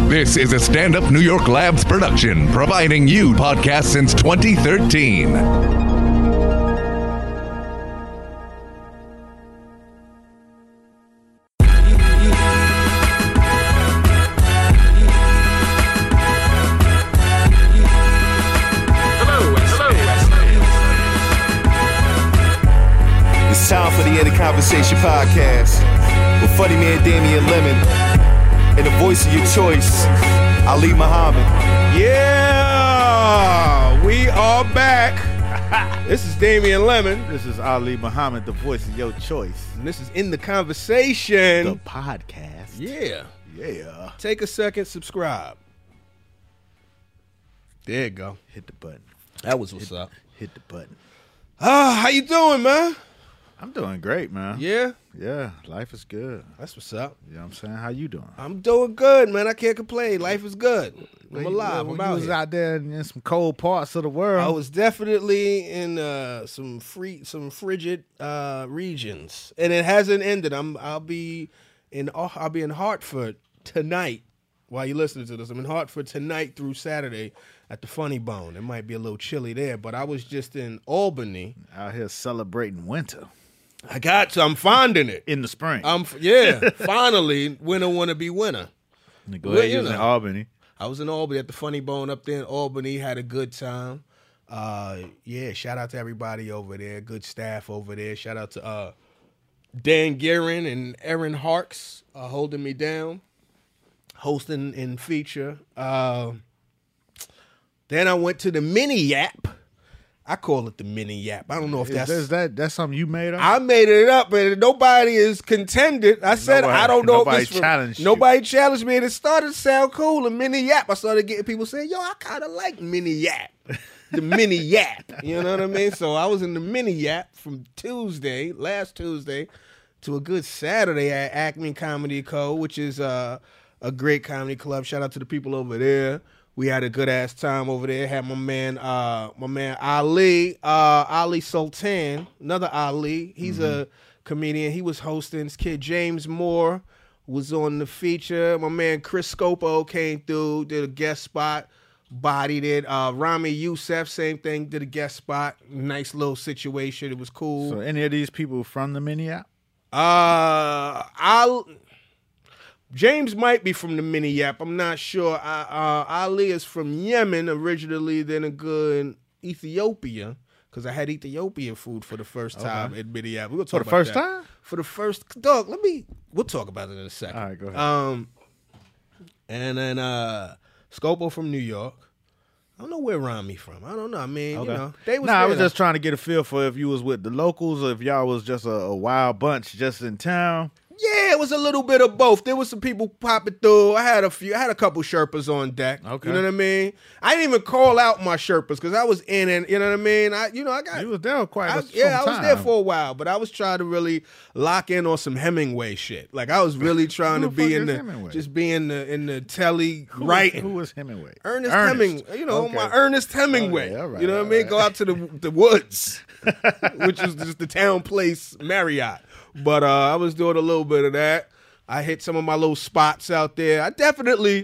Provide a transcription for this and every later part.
This is a Stand Up New York Labs production, providing you podcasts since 2013. It's time for the End of Conversation podcast with funny man Damian Lemon and the voice of your choice, Ali Muhammad. Yeah, we are back. This is Damian Lemon. This is Ali Muhammad, the voice of your choice. And this is In the Conversation. The podcast. Yeah. Yeah. Take a second, subscribe. There you go. Hit the button. That was what's up. Hit the button. How you doing, man? I'm doing great, man. Yeah? Yeah, life is good. That's what's up. You know what I'm saying? How you doing? I'm doing good, man. I can't complain. Life is good. I'm alive. When I'm you out was here. out there in some cold parts of the world. I was definitely in some frigid regions, and it hasn't ended. I'll be in Hartford tonight. While you're listening to this, I'm in Hartford tonight through Saturday at the Funny Bone. It might be a little chilly there, but I was just in Albany. Out here celebrating winter. I'm finding it. In the spring. Finally, winter want to be winter. Go ahead, you was in Albany. I was in Albany at the Funny Bone up there in Albany. Had a good time. Shout out to everybody over there. Good staff over there. Shout out to Dan Guerin and Erin Harks holding me down, hosting and feature. Then I went to the Mini Yap. I call it the Mini Yap. I don't know if that's something you made up? I made it up, and nobody is contended. I said I don't know if it's challenged nobody challenged me, and it started to sound cool. A Mini Yap. I started getting people saying, "Yo, I kind of like Mini Yap." The Mini Yap. You know what I mean? So I was in the Mini Yap from last Tuesday, to a good Saturday at Acme Comedy Co., which is a great comedy club. Shout out to the people over there. We had a good ass time over there. Had my man Ali Sultan, another Ali. He's a comedian. He was hosting. His kid James Moore was on the feature. My man Chris Scopo came through, did a guest spot, bodied it. Rami Youssef, same thing, did a guest spot. Nice little situation. It was cool. So any of these people from the Mini App? James might be from the Mini Yap. I'm not sure. Ali is from Yemen originally, then a good Ethiopia, because I had Ethiopian food for the first time at Mini Yap. We'll talk For the first that. time? For the first dog. We'll talk about it in a second. All right, go ahead. And then Scopo from New York. I don't know where Rami from. I don't know. I mean, they was. I was just trying to get a feel for if you was with the locals or if y'all was just a wild bunch just in town. Yeah, it was a little bit of both. There was some people popping through. I had a couple Sherpas on deck. Okay. You know what I mean? I didn't even call out my Sherpas because I was in and you know what I mean? You was there quite some time. I was there for a while, but I was trying to really lock in on some Hemingway shit. Like I was really trying to be in the telly writing. Who was Hemingway? Ernest Hemingway. My Ernest Hemingway. Okay, all right, you know what I mean? Go out to the woods, which is just the town place Marriott. But I was doing a little bit of that. I hit some of my little spots out there. I definitely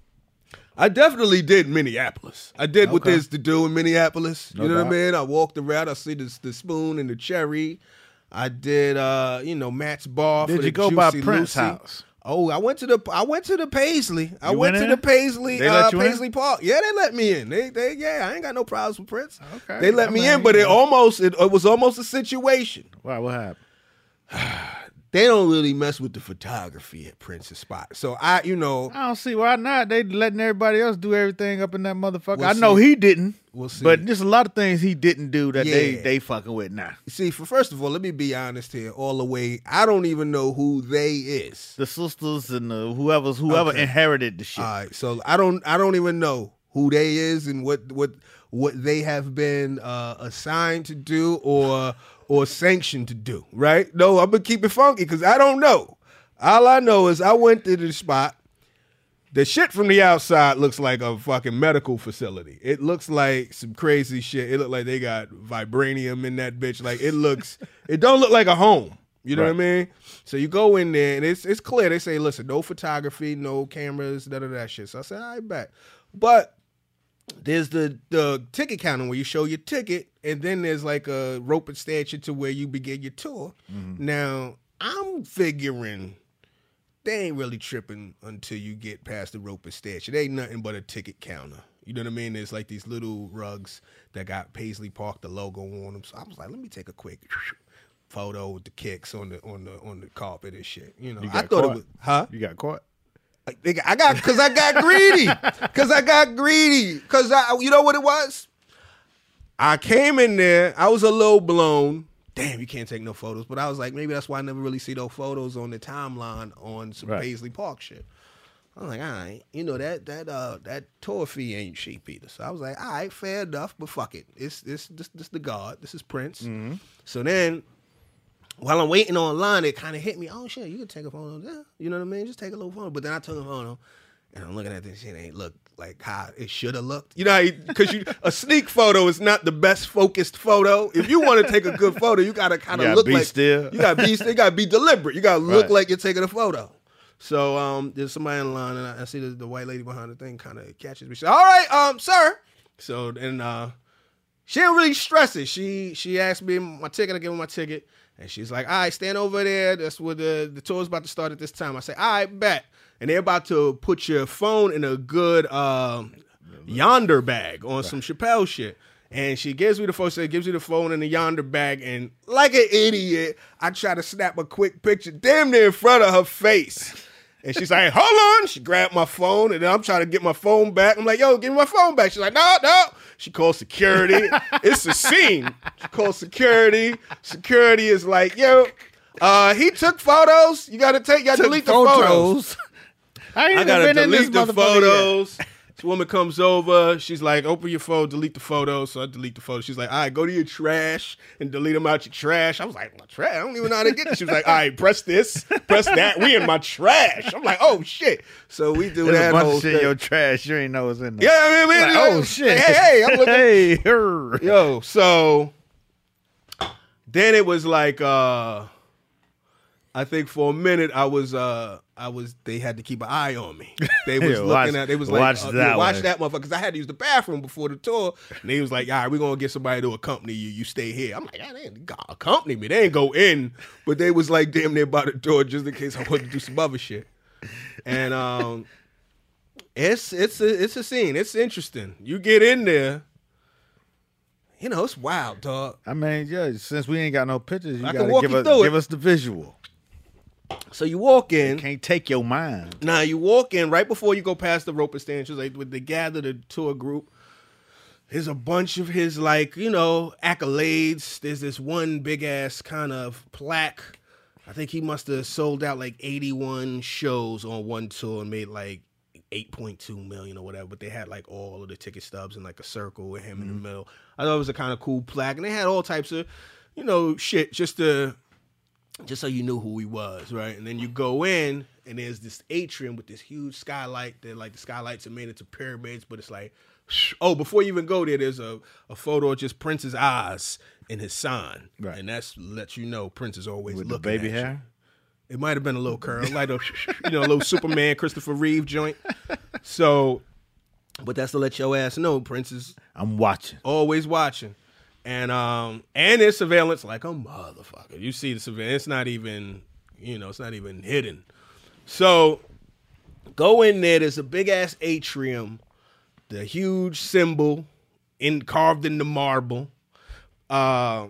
did Minneapolis. I did what there's to do in Minneapolis. You know what I mean? I walked around. I see the Spoon and the Cherry. I did, Matt's Bar. Did for you the go Juicy by Prince's Lucy. house? Oh, I went to the Paisley. You went to the Paisley. They let you in? Paisley Park. Yeah, they let me in. I ain't got no problems with Prince. Okay. They let me in, but it was almost a situation. Wow, what happened? They don't really mess with the photography at Prince's spot. So I don't see why not. They letting everybody else do everything up in that motherfucker. We'll I know see. he didn't. We'll see. But there's a lot of things he didn't do that Yeah. they fucking with now. See, first of all, let me be honest here, all the way. I don't even know who they is. The sisters and whoever inherited the shit. All right, so I don't even know who they is and what they have been assigned to do or sanctioned to do. Right? No, I'm gonna keep it funky because I don't know. All I know is I went to the spot. The shit from the outside looks like a fucking medical facility. It looks like some crazy shit. It looked like they got vibranium in that bitch. Like it don't look like a home. You know what I mean? So you go in there, and it's clear. They say, listen, no photography, no cameras, none of that shit. So I said, all right, bet. But there's the ticket counter where you show your ticket, and then there's like a rope and stanchion to where you begin your tour. Now, I'm figuring they ain't really tripping until you get past the rope and stanchion. It ain't nothing but a ticket counter. You know what I mean? There's like these little rugs that got Paisley Park, the logo on them. So I was like, let me take a quick photo with the kicks on the carpet and shit. You know, I thought it was, huh? You got caught? I got greedy. Cause you know what it was? I came in there. I was a little blown. Damn, you can't take no photos. But I was like, maybe that's why I never really see those photos on the timeline on some Paisley Park shit. I was like, all right, you know that tour fee ain't cheap either. So I was like, all right, fair enough, but fuck it. This the God. This is Prince. Mm-hmm. So then, while I'm waiting online, it kind of hit me. Oh shit, you can take a photo. Yeah, you know what I mean? Just take a little photo. But then I took a photo, and I'm looking at this shit. Ain't look like how it should have looked. You know, because a sneak photo is not the best focused photo. If you want to take a good photo, you gotta kind of look like still. You gotta be deliberate. You gotta look like you're taking a photo. So there's somebody in line, and I see the white lady behind the thing kind of catches me. She said, all right, sir. So then she didn't really stress it. She asked me my ticket. I gave her my ticket. And she's like, all right, stand over there. That's where the tour's about to start at this time. I say, all right, bet. And they're about to put your phone in a good Yonder bag on some Chappelle shit. And she gives me the phone, gives you the phone in the Yonder bag. And like an idiot, I try to snap a quick picture damn near in front of her face. And she's like, hold on. She grabbed my phone, and then I'm trying to get my phone back. I'm like, yo, give me my phone back. She's like, no. She calls security. It's a scene. She calls security. Security is like, yo, he took photos. You got to delete the photos. I got to delete the photos. This woman comes over. She's like, open your phone, delete the photos. So I delete the photos. She's like, all right, go to your trash and delete them out your trash. I was like, my trash? I don't even know how to get it. She was like, all right, press this, press that. We in my trash. I'm like, oh, shit. So we do There's that a bunch whole of shit thing. in your trash. You ain't know what's in there. Yeah, I mean, like, oh, shit. Hey, I'm looking. Hey, yo, so then it was like, I think for a minute they had to keep an eye on me. They was looking at, they was like, watch that motherfucker, because I had to use the bathroom before the tour. And they was like, all right, we're going to get somebody to accompany you. You stay here. I'm like, yeah, they ain't got to accompany me. They ain't go in. But they was like damn near by the door just in case I wanted to do some other shit. And it's a scene. It's interesting. You get in there. You know, it's wild, dog. I mean, yeah, since we ain't got no pictures, you I got can walk to you through give us the visual. So you walk in. You can't take your mind. Now you walk in right before you go past the rope and stanchions. Like they gather the tour group. There's a bunch of his accolades. There's this one big ass kind of plaque. I think he must have sold out like 81 shows on one tour and made like 8.2 million or whatever. But they had like all of the ticket stubs in like a circle with him in the middle. I thought it was a kind of cool plaque, and they had all types of shit just so you knew who he was, right? And then you go in, and there's this atrium with this huge skylight. They're like the skylights are made into pyramids, but it's like, before you even go there, there's a photo of just Prince's eyes in his sign, right? And that's lets you know Prince is always with looking the baby at hair. You. It might have been a little curl, like a little Superman Christopher Reeve joint. So, but that's to let your ass know Prince is. I'm watching, always watching. And there's surveillance like a motherfucker. You see the surveillance. It's not even hidden. So go in there. There's a big ass atrium, the huge symbol carved in the marble. And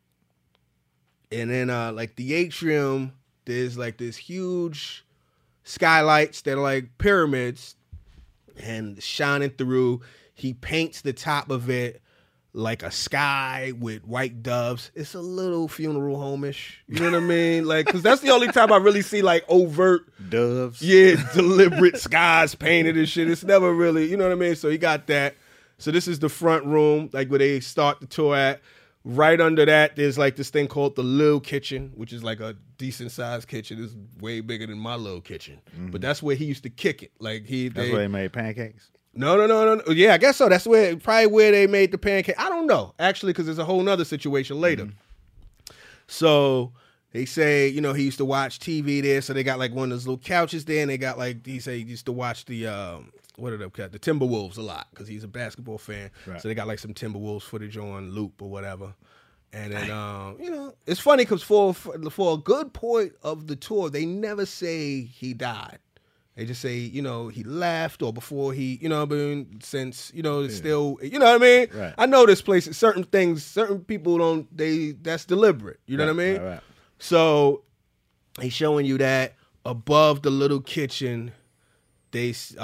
then like the atrium, there's like this huge skylights that are like pyramids and shining through. He paints the top of it like a sky with white doves. It's a little funeral home-ish. You know what I mean? Like, because that's the only time I really see like overt doves. Yeah, deliberate skies painted and shit. It's never really, you know what I mean? So you got that. So this is the front room, like where they start the tour at. Right under that, there's like this thing called the Lil Kitchen, which is like a decent sized kitchen. It's way bigger than my little kitchen. Mm-hmm. But that's where he used to kick it. Like that's where they made pancakes? No. Yeah, I guess so. That's probably where they made the pancake. I don't know, actually, because there's a whole nother situation later. Mm-hmm. So They say, he used to watch TV there, so they got like one of those little couches there, and they got like, he say he used to watch the the Timberwolves a lot because he's a basketball fan. Right. So they got like some Timberwolves footage on loop or whatever. And then, it's funny because for a good point of the tour, they never say he died. They just say, he left or before he, since, it's still, you know what I mean? Right. I know this place, certain people that's deliberate. You know what I mean? Right. So he's showing you that above the little kitchen, there's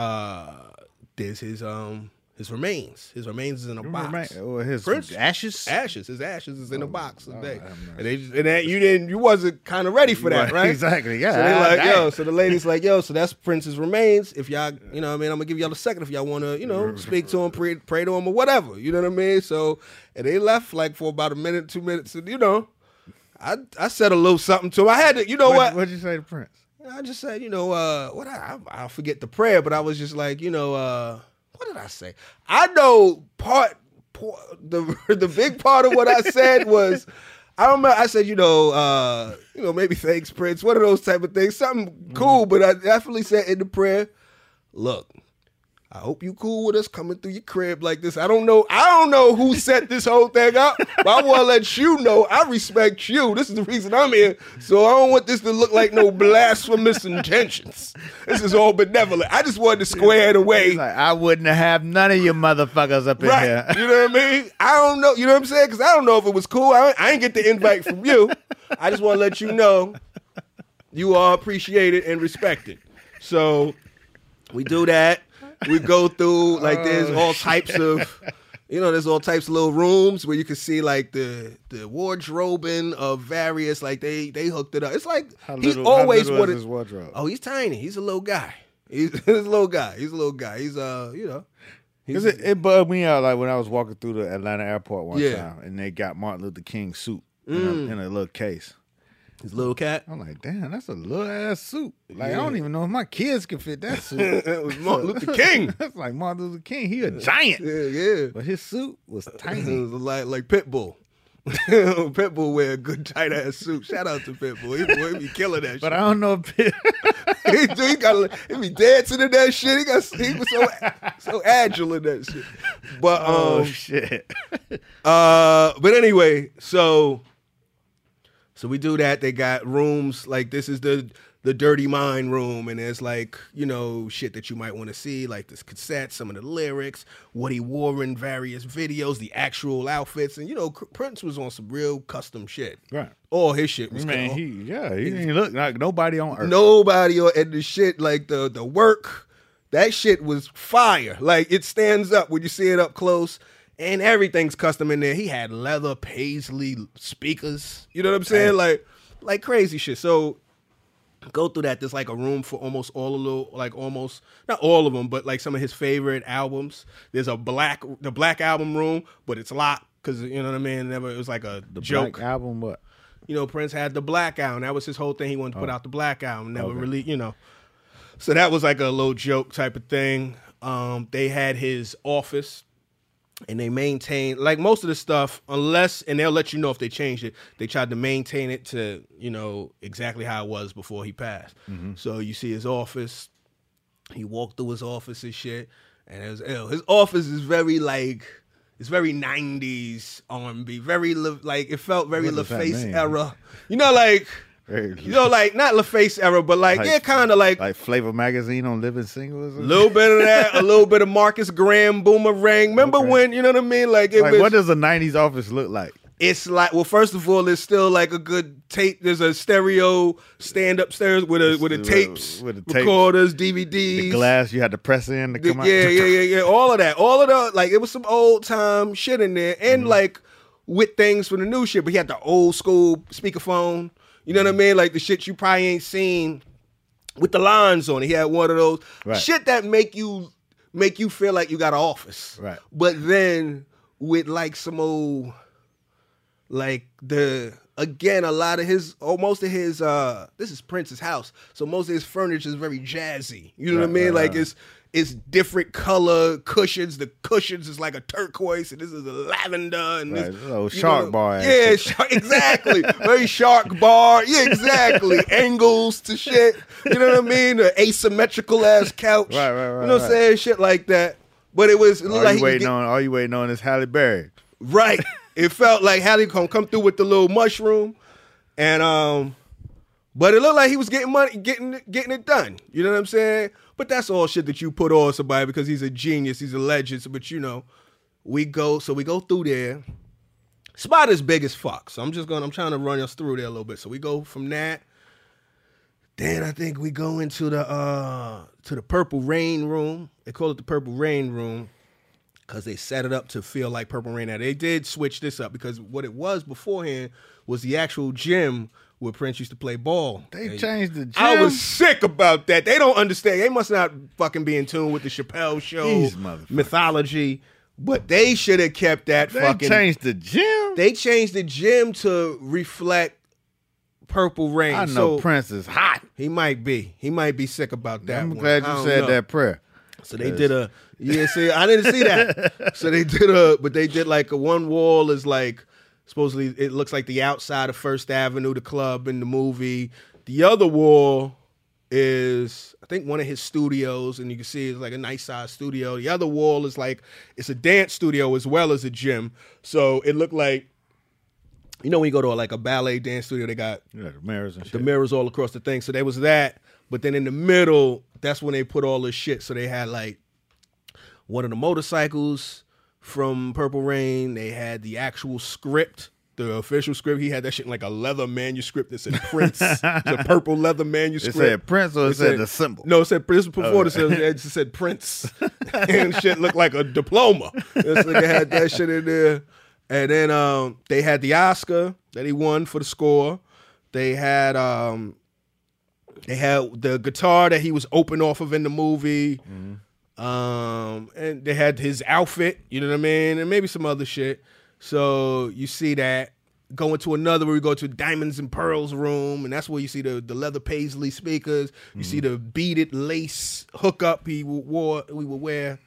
his remains. His remains is in a box. Or his ashes? Ashes. His ashes is in a box today. You wasn't kind of ready for that, right? Exactly. Yeah. So they like, so the lady's like, so that's Prince's remains. If y'all, I'm gonna give y'all a second if y'all want to, speak to him, pray to him or whatever. You know what I mean? So, and they left like for about a minute, 2 minutes, and I said a little something to him. I had to, what? What'd you say to Prince? I just said, I forget the prayer, but I was just like, what did I say? I know the big part of what I said was, I remember I said, maybe thanks, Prince, one of those type of things, something cool, but I definitely said in the prayer, look, I hope you cool with us coming through your crib like this. I don't know who set this whole thing up, but I want to let you know I respect you. This is the reason I'm here. So I don't want this to look like no blasphemous intentions. This is all benevolent. I just wanted to square it away. Like, I wouldn't have none of you motherfuckers up in here. You know what I mean? I don't know. You know what I'm saying? Because I don't know if it was cool. I ain't get the invite from you. I just want to let you know you are appreciated and respected. So we do that. We go through, like, there's all types of, there's all types of little rooms where you can see, like, the wardrobing of various, like, they hooked it up. It's like, he's always wanted. His wardrobe? Oh, he's tiny. He's a little guy. He's a little guy. He's, Because it bugged me out, like, when I was walking through the Atlanta airport one time, and they got Martin Luther King's suit in a little case. His little cat. I'm like, damn, that's a little ass suit. Like, I don't even know if my kids can fit that suit. It was Martin Luther King. That's like Martin Luther King. He a giant. Yeah. But his suit was tiny. It was like Pitbull. Pitbull wear a good tight ass suit. Shout out to Pitbull. He be killing that shit. But I don't know if he be dancing in that shit. He was so agile in that shit. But shit. But anyway, so we do that. They got rooms like this is the Dirty Mind room, and there's like, shit that you might want to see, like this cassette, some of the lyrics, what he wore in various videos, the actual outfits, and Prince was on some real custom shit. Right. All his shit was he didn't look like nobody on earth. Nobody on, and the shit, like the work, that shit was fire. Like, it stands up when you see it up close. And everything's custom in there. He had leather paisley speakers. You know what I'm saying? Like crazy shit. So go through that. There's like a room for almost all not all of them, but like some of his favorite albums. There's the black album room, but it's locked because you know what I mean. It was like the joke. Black album, what? Prince had the black album. That was his whole thing. He wanted to put out the black album. Never really, So that was like a little joke type of thing. They had his office. And they maintain, like most of the stuff, and they'll let you know if they changed it, they tried to maintain it to, exactly how it was before he passed. Mm-hmm. So you see his office, he walked through his office and shit, and it was ill. His office is very, it's very 90s R&B, very, it felt very LaFace era. Not LaFace era, but kind of like Flavor Magazine on Living Singles. A little bit of that, a little bit of Marcus Graham, Boomerang. Remember when, you know what I mean? What does a 90s office look like? It's like, well, first of all, there's still like a good tape. There's a stereo stand upstairs with the tapes, recorders, DVDs. The glass you had to press in to come out. Yeah. All of that. It was some old time shit in there, and with things from the new shit. But he had the old school speakerphone. You know what I mean? Like the shit you probably ain't seen with the lines on it. He had one of those shit that make you feel like you got an office. Right. But then with like some old, like the again, a lot of most of his, this is Prince's house, so most of his furniture is very jazzy. You know what I mean? Like it's different color cushions. The cushions is like a turquoise, and this is a lavender, and this little shark bar. Yeah, exactly. Very shark bar. Yeah, exactly. Angles to shit. You know what I mean? An asymmetrical ass couch. Right. You know what I'm saying? Shit like that. But it was All you waiting on is Halle Berry. Right. It felt like Halle come through with the little mushroom, and but it looked like he was getting money, getting it done. You know what I'm saying? But that's all shit that you put on somebody because he's a genius, he's a legend. But we go through there. Spot is big as fuck. So I'm trying to run us through there a little bit. So we go from that. Then I think we go into the Purple Rain room. They call it the Purple Rain room because they set it up to feel like Purple Rain. Now they did switch this up because what it was beforehand was the actual gym where Prince used to play ball. They changed the gym. I was sick about that. They don't understand. They must not fucking be in tune with the Chappelle Show mythology. But they should have kept that fucking. They changed the gym? They changed the gym to reflect Purple Rain. I know Prince is hot. He might be. He might be sick about that. I'm glad you said that prayer. So they did see, I didn't see that. So they did like one wall is like, supposedly it looks like the outside of First Avenue, the club in the movie. The other wall is, I think, one of his studios, and you can see it's like a nice size studio. The other wall is like, it's a dance studio as well as a gym. So it looked like, you know, when you go to like a ballet dance studio, they got the mirrors and shit. The mirrors all across the thing. So there was that. But then in the middle, that's when they put all this shit. So they had like one of the motorcycles from Purple Rain. They had the actual script, the official script. He had that shit in like a leather manuscript that said Prince. It's a purple leather manuscript. It said Prince or it said the symbol? No, it said Prince before it just said Prince. And shit looked like a diploma. This nigga had that shit in there. And then they had the Oscar that he won for the score. They had the guitar that he was open off of in the movie. Mm-hmm. And they had his outfit, you know what I mean? And maybe some other shit. So you see that. Go into another where we go to Diamonds and Pearls room, and that's where you see the leather paisley speakers. You see the beaded lace hookup we would wear.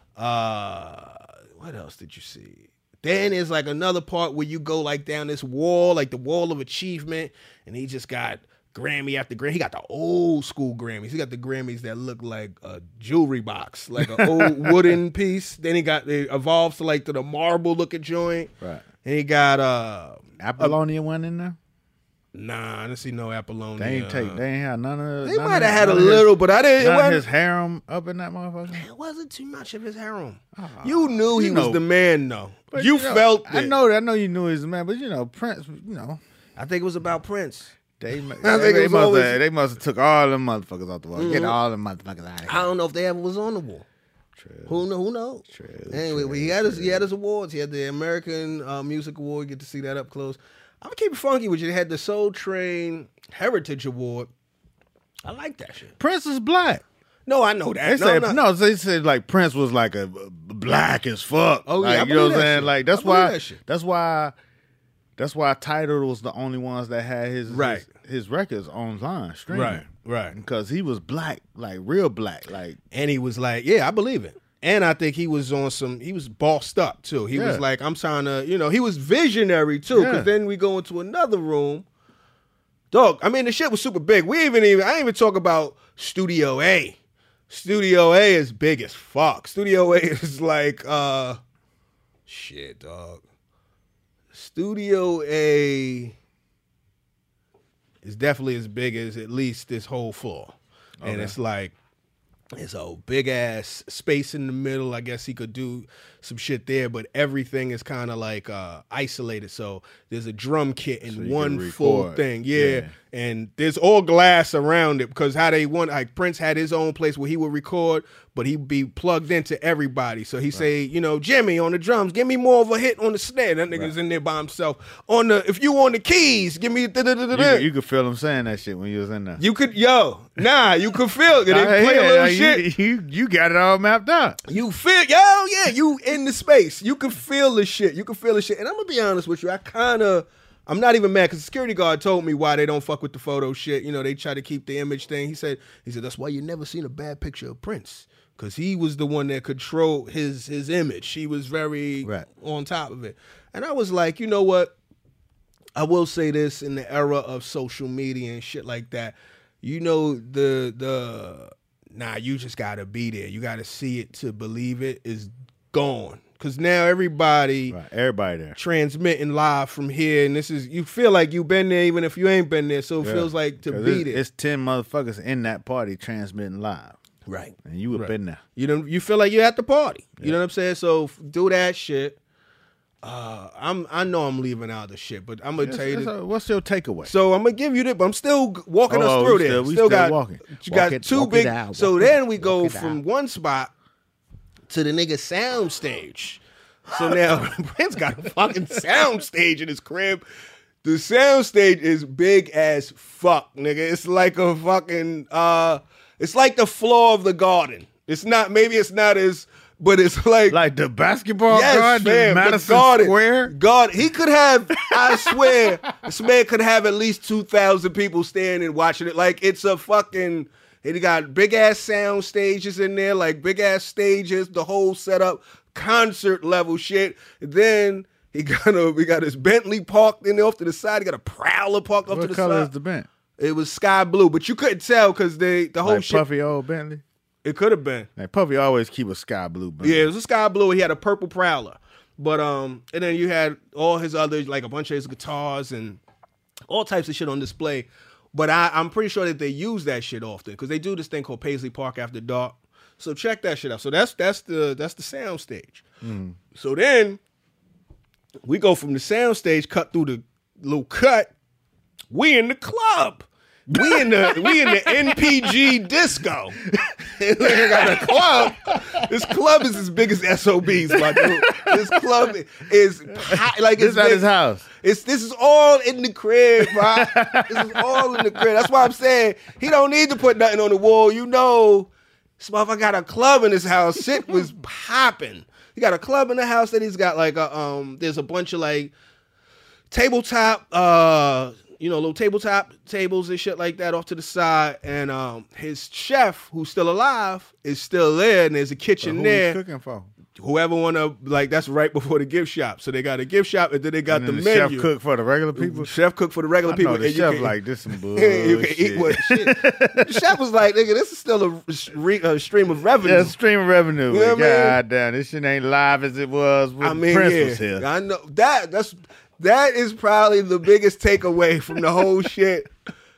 What else did you see? Then there's like another part where you go like down this wall, like the wall of achievement, and he just got Grammy after Grammy. He got the old school Grammys. He got the Grammys that look like a jewelry box, like an old wooden piece. Then it evolves to the marble looking joint. Right. And he got Apollonia went in there? Nah, I didn't see no Apollonia. They ain't had none of. They might have had a little, but I didn't. None of his harem up in that motherfucker. It wasn't too much of his harem. You knew he was the man, though. But you felt it. I know you knew he was the man, but Prince. I think it was about Prince. They must have took all them motherfuckers off the wall. Get all them motherfuckers out of here. I don't know if they ever was on the wall. True. Who knows? True. Anyway, he had his awards. He had the American Music Award. You get to see that up close. I'm gonna keep it funky with you. They had the Soul Train Heritage Award. I like that shit. Prince is black. No, I know that. They said like Prince was like a black as fuck. Oh yeah, you know what I'm saying? Shit. Like that's why Tidal was the only ones that had his records online streaming. Right. Because he was black, like real black, like. And he was like, yeah, I believe it. And I think he was he was bossed up too. He was like, I'm trying to, he was visionary too. Because then we go into another room. Dog, I mean, the shit was super big. I didn't even talk about Studio A. Studio A is big as fuck. Studio A is like, shit, dog. Studio A is definitely as big as at least this whole floor. Okay. And it's like, it's a big ass space in the middle. I guess he could do some shit there, but everything is kind of like isolated. So there's a drum kit in one full thing. Yeah. And there's all glass around it because Prince had his own place where he would record, but he'd be plugged into everybody. So he say, Jimmy on the drums, give me more of a hit on the snare. That nigga's in there by himself. If you on the keys, give me You could feel him saying that shit when you was in there. You could, you could feel it. They play a little shit. You got it all mapped out. You feel, you in the space. You can feel the shit. And I'm gonna be honest with you, I kind of I'm not even mad because the security guard told me why they don't fuck with the photo shit. You know, they try to keep the image thing. He said that's why you never seen a bad picture of Prince, because he was the one that controlled his image. He was very on top of it. And I was like, you know what? I will say this, in the era of social media and shit like that, you know, you just gotta be there. You gotta see it to believe it is gone. Because now everybody there transmitting live from here, and you feel like you've been there even if you ain't been there. So it feels like to be there. It's 10 motherfuckers in that party transmitting live, right? And you have been there. You feel like you're at the party. You know what I'm saying? So do that shit. I know I'm leaving out the shit, but I'm gonna tell you. What's your takeaway? So I'm gonna give you that, but I'm still walking us through there. We still got walking. You got two big. So then we go from one spot to the nigga sound stage. So now Prince got a fucking sound stage in his crib. The sound stage is big as fuck, nigga. It's like a fucking it's like the floor of the Garden. It's not as, but it's like the basketball garden, fam, Madison Square. God, he could have, I swear, this man could have at least 2,000 people standing watching it. Like it's a fucking. He got big ass sound stages in there, like big ass stages, the whole setup, concert level shit. Then we got his Bentley parked in there off to the side. He got a Prowler parked off to the side. What color is the Bent? It was sky blue, but you couldn't tell because the whole shit. Puffy old Bentley. It could have been. Like Puffy always keep a sky blue Bentley. Yeah, it was a sky blue. He had a purple Prowler, but and then you had all his other, like a bunch of his guitars and all types of shit on display. But I'm pretty sure that they use that shit often because they do this thing called Paisley Park After Dark. So check that shit out. So that's the sound stage. So then we go from the sound stage, cut through the little cut. We in the club. We in the NPG disco. We got a club. This club is as big as SOBs, my dude. This club is like it's at his house. This is all in the crib, bro. This is all in the crib. That's why I'm saying he don't need to put nothing on the wall. You know, this motherfucker got a club in his house. Shit was popping. He got a club in the house that he's got like there's a bunch of like tabletop little tabletop tables and shit like that off to the side, and his chef, who's still alive, is still there, and there's a kitchen there. Who cooking for? Whoever wanna, like, that's right before the gift shop. So they got a gift shop, and then they got the menu. Chef cook for the regular people. Chef cook for the regular people. The chef like this some bullshit. You can eat what shit. The chef was like, nigga, this is still a stream of revenue. Yeah, stream of revenue. You know what I mean? God damn, this shit ain't live as it was when Prince was here. I know that is probably the biggest takeaway from the whole shit.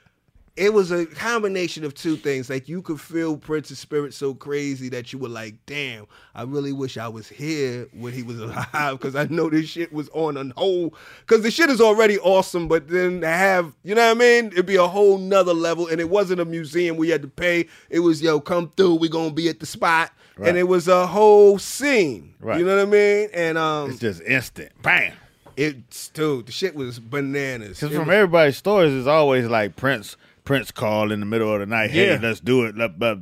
It was a combination of two things. Like, you could feel Prince's spirit so crazy that you were like, damn, I really wish I was here when he was alive, because I know this shit was on a whole, because the shit is already awesome, but then to have, you know what I mean? It'd be a whole nother level, and it wasn't a museum where you had to pay. It was, yo, come through, we gonna be at the spot. Right. And it was a whole scene. Right. You know what I mean? And it's just instant. Bam. Dude, the shit was bananas. Because from everybody's stories, it's always like Prince called in the middle of the night, hey, let's do it.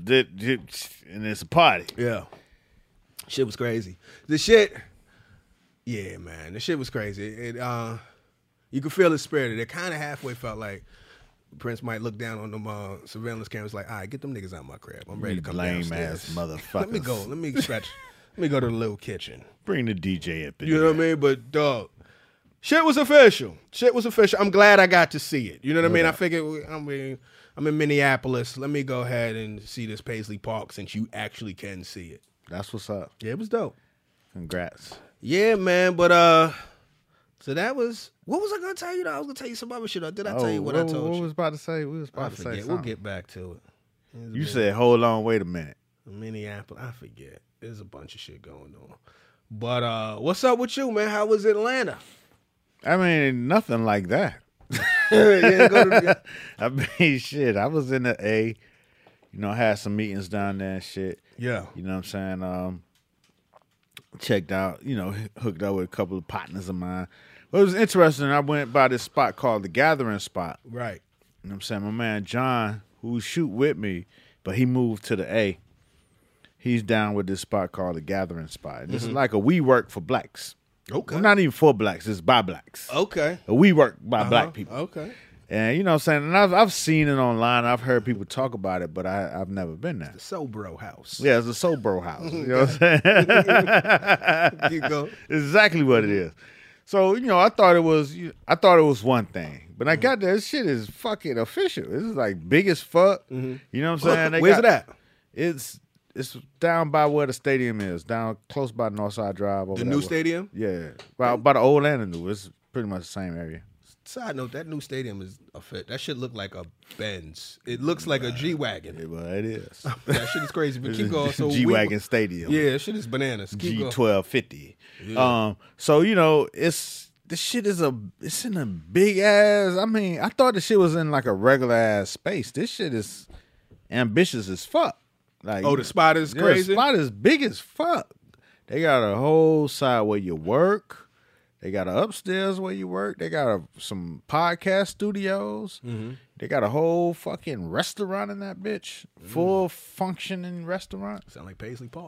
And it's a party. Yeah. Shit was crazy. The shit, yeah, man. The shit was crazy. You could feel the spirit. It kind of halfway felt like Prince might look down on them surveillance cameras like, all right, get them niggas out of my crib. I'm ready to come downstairs. Lame-ass motherfuckers. Let me go. Let me stretch. Let me go to the little kitchen. Bring the DJ up in You know what I mean? But, dog, shit was official. I'm glad I got to see it. You know what I mean? I figured, I'm in Minneapolis. Let me go ahead and see this Paisley Park since you actually can see it. That's what's up. Yeah, it was dope. Congrats. Yeah, man. But so that was. What was I gonna tell you? Though? I was gonna tell you some other shit. Or did I tell you what I told you? What was about to say? We was about to say something. We'll get back to it. You said, hold on, wait a minute. Minneapolis. I forget. There's a bunch of shit going on. But what's up with you, man? How was Atlanta? I mean, nothing like that. I mean, shit. I was in the A. You know, had some meetings down there and shit. Yeah. You know what I'm saying? Checked out, hooked up with a couple of partners of mine. But it was interesting. I went by this spot called the Gathering Spot. Right. You know what I'm saying? My man John, who shoot with me, but he moved to the A. He's down with this spot called the Gathering Spot. And this is like a WeWork for blacks. Okay. Well, not even for blacks. It's by blacks. Okay. We work by black people. Okay. And you know what I'm saying? And I've seen it online. I've heard people talk about it, but I've never been there. The Sobro House. Yeah, it's a Sobro house. You know what I'm saying? Keep going. Exactly what it is. So, you know, I thought it was one thing. But I got there, this shit is fucking official. This is like big as fuck. You know what I'm saying? Where's it at? It's down by where the stadium is, down close by Northside Drive. Over The that new way. stadium? Yeah, by the old and the new. It's pretty much the same area. Side note, that new stadium is a fit. That shit look like a Benz. It looks like a G-Wagon. Well, it is. That shit is crazy. But keep going. So G-Wagon Stadium. Yeah, that shit is bananas. Keep going. G1250. Yeah. So you know, this shit is it's in a big ass. I mean, I thought the shit was in like a regular ass space. This shit is ambitious as fuck. Like, Oh, the spot is yeah, crazy? The spot is big as fuck. They got a whole side where you work. They got an upstairs where you work. They got some podcast studios. They got a whole fucking restaurant in that bitch. Full functioning restaurant. Sound like Paisley Park.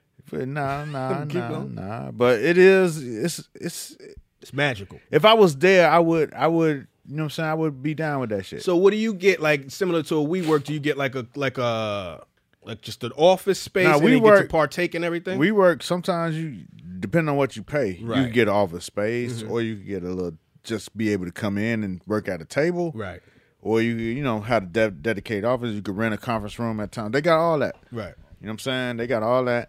Nah. But it is. It's magical. If I was there, I would. You know what I'm saying? I would be down with that shit. So what do you get, like, similar to a WeWork? Do you get like just an office space Nah, and you get WeWork- to partake in everything? We work. Sometimes depending on what you pay, you Right. can get office space, or you can get a little, just be able to come in and work at a table, Right. Or you know, have a dedicated office. You could rent a conference room at times. They got all that. Right. You know what I'm saying? They got all that.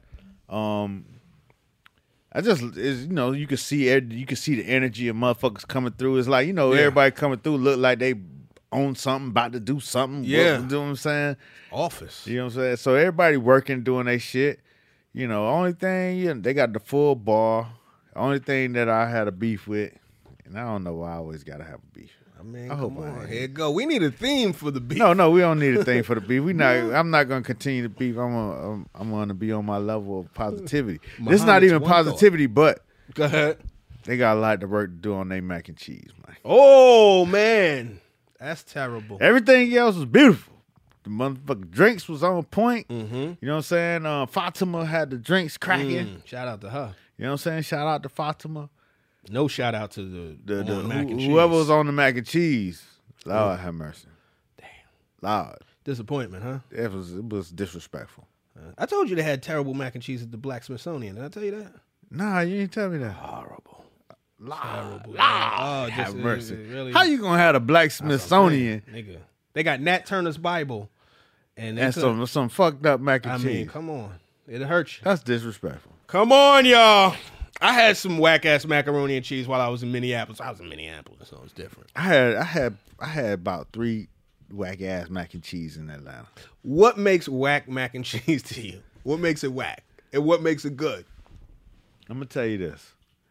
You know, you can see the energy of motherfuckers coming through. It's like, you know, Yeah. everybody coming through look like they own something, about to do something. Yeah. You know what I'm saying? Office. You know what I'm saying? So everybody working, doing their shit. You know, only thing, they got the full bar. Only thing that I had a beef with, and I don't know why I always got to have a beef. I mean, I hope come I on. ain't. Here it go. We need a theme for the beef. No, we don't need a thing for the beef. I'm not gonna continue to beef. I'm gonna be on my level of positivity. This is not Muhammad's even one positivity, but Go ahead. they got a lot of work to do on their mac and cheese, man. Oh, man. That's terrible. Everything else was beautiful. The motherfucking drinks was on point. Mm-hmm. You know what I'm saying? Fatima had the drinks cracking. Shout out to her. You know what I'm saying? Shout out to Fatima. No shout out to the mac and cheese. Whoever was on the mac and cheese. Lord have mercy. Damn. Lord. Disappointment, huh? It was disrespectful. I told you they had terrible mac and cheese at the Black Smithsonian. Did I tell you that? Nah, you didn't tell me that. Horrible. Lord Just have mercy. really- How you gonna have a Black Smithsonian Nigga. They got Nat Turner's Bible. And, they and couldn't- some fucked up mac and I cheese? mean, come on. It'll hurt you. That's disrespectful. Come on, y'all. I had some whack-ass macaroni and cheese while I was in Minneapolis. I was in Minneapolis, so it's different. I had about 3 whack ass mac and cheese in Atlanta. What makes whack mac and cheese to you? What makes it whack? And what makes it good? I'm gonna tell you this.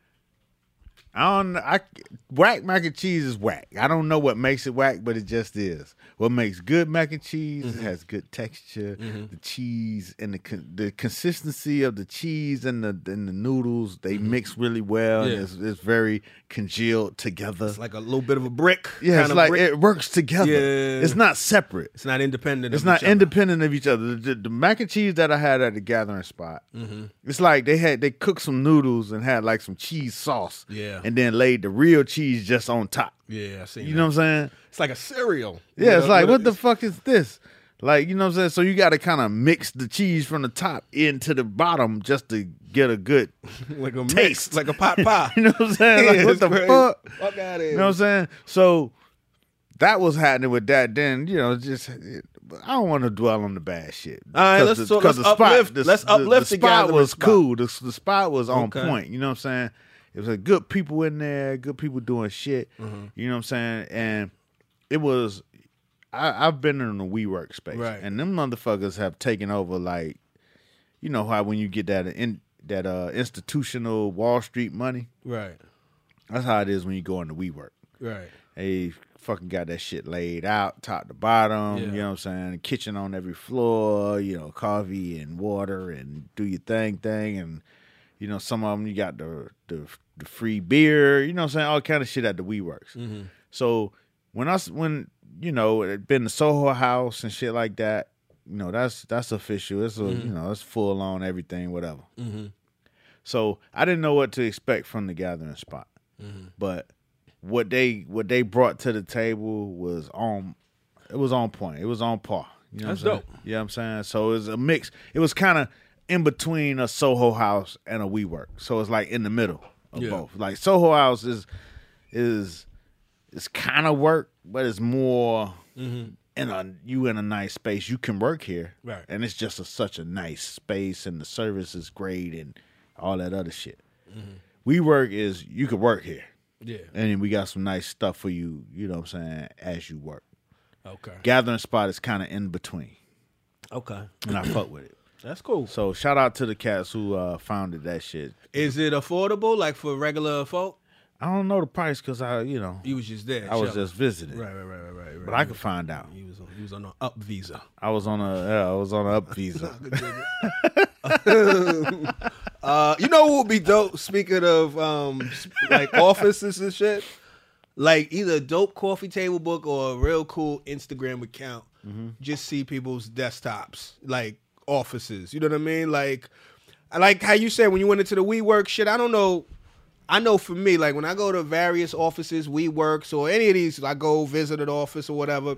Whack mac and cheese is whack. I don't know what makes it whack, but it just is. What makes good mac and cheese? It has good texture. The cheese and the consistency of the cheese and the noodles, they mix really well. Yeah. And it's very congealed together. It's like a little bit of a brick. Yeah, kind it's of like brick. it works together. Yeah. It's not separate. It's not independent. It's of not each other. independent of each other. The mac and cheese that I had at the gathering spot, it's like they cooked some noodles and had like some cheese sauce, Yeah. and then laid the real cheese just on top. Yeah, I see. You know what I'm saying? It's like a cereal. Yeah, it's like, what the it's- fuck is this? Like, you know what I'm saying? So you got to kind of mix the cheese from the top into the bottom just to get a good Like a taste. mix, like a pot pie. You know what I'm saying? Like, Yeah, what it's the crazy. fuck? Fuck out of here. You know what I'm saying? So that was happening with that. Then, you know, just I don't want to dwell on the bad shit. All right, let's uplift. Let's uplift the the spot gathering was spot. cool. The spot was on Okay. point. You know what I'm saying? It was like good people in there, good people doing shit. You know what I'm saying? And it was. I've been in the WeWork space, Right. and them motherfuckers have taken over. Like, you know how when you get that institutional Wall Street money, Right, that's how it is when you go into WeWork. right. They fucking got that shit laid out, top to bottom. Yeah. You know what I'm saying? Kitchen on every floor. You know, coffee and water, and do your thing, and you know, some of them you got the free beer. You know what I'm saying? All kind of shit at the WeWorks. So when you know, it been the Soho House and shit like that, you know, that's official. It's a you know, it's full on everything, whatever. So I didn't know what to expect from the gathering spot. But what they brought to the table was on point. It was on par. You know That's what I'm saying? dope. You know what I'm saying? So it was a mix. It was kind of in between a Soho House and a WeWork. So it's like in the middle of both. Like Soho House is kind of work, but it's more in a nice space. You can work here, Right. and it's just such a nice space, and the service is great, and all that other shit. WeWork is you can work here, Yeah. and then we got some nice stuff for you. You know what I'm saying? As you work, Okay. gathering spot is kind of in between, Okay. and I fuck with it. That's cool. So shout out to the cats who founded that shit. Is it affordable, like for regular folk? I don't know the price because You was just there. I was chilling. just visiting, Right. but I could find out. He was on an up visa. I was on a up visa. You know what would be dope? Speaking of like offices and shit, like either a dope coffee table book or a real cool Instagram account. Just see people's desktops, like offices. You know what I mean? Like how you said when you went into the WeWork shit. I don't know. I know for me, like when I go to various offices, WeWorks or any of these, I go visit an office or whatever.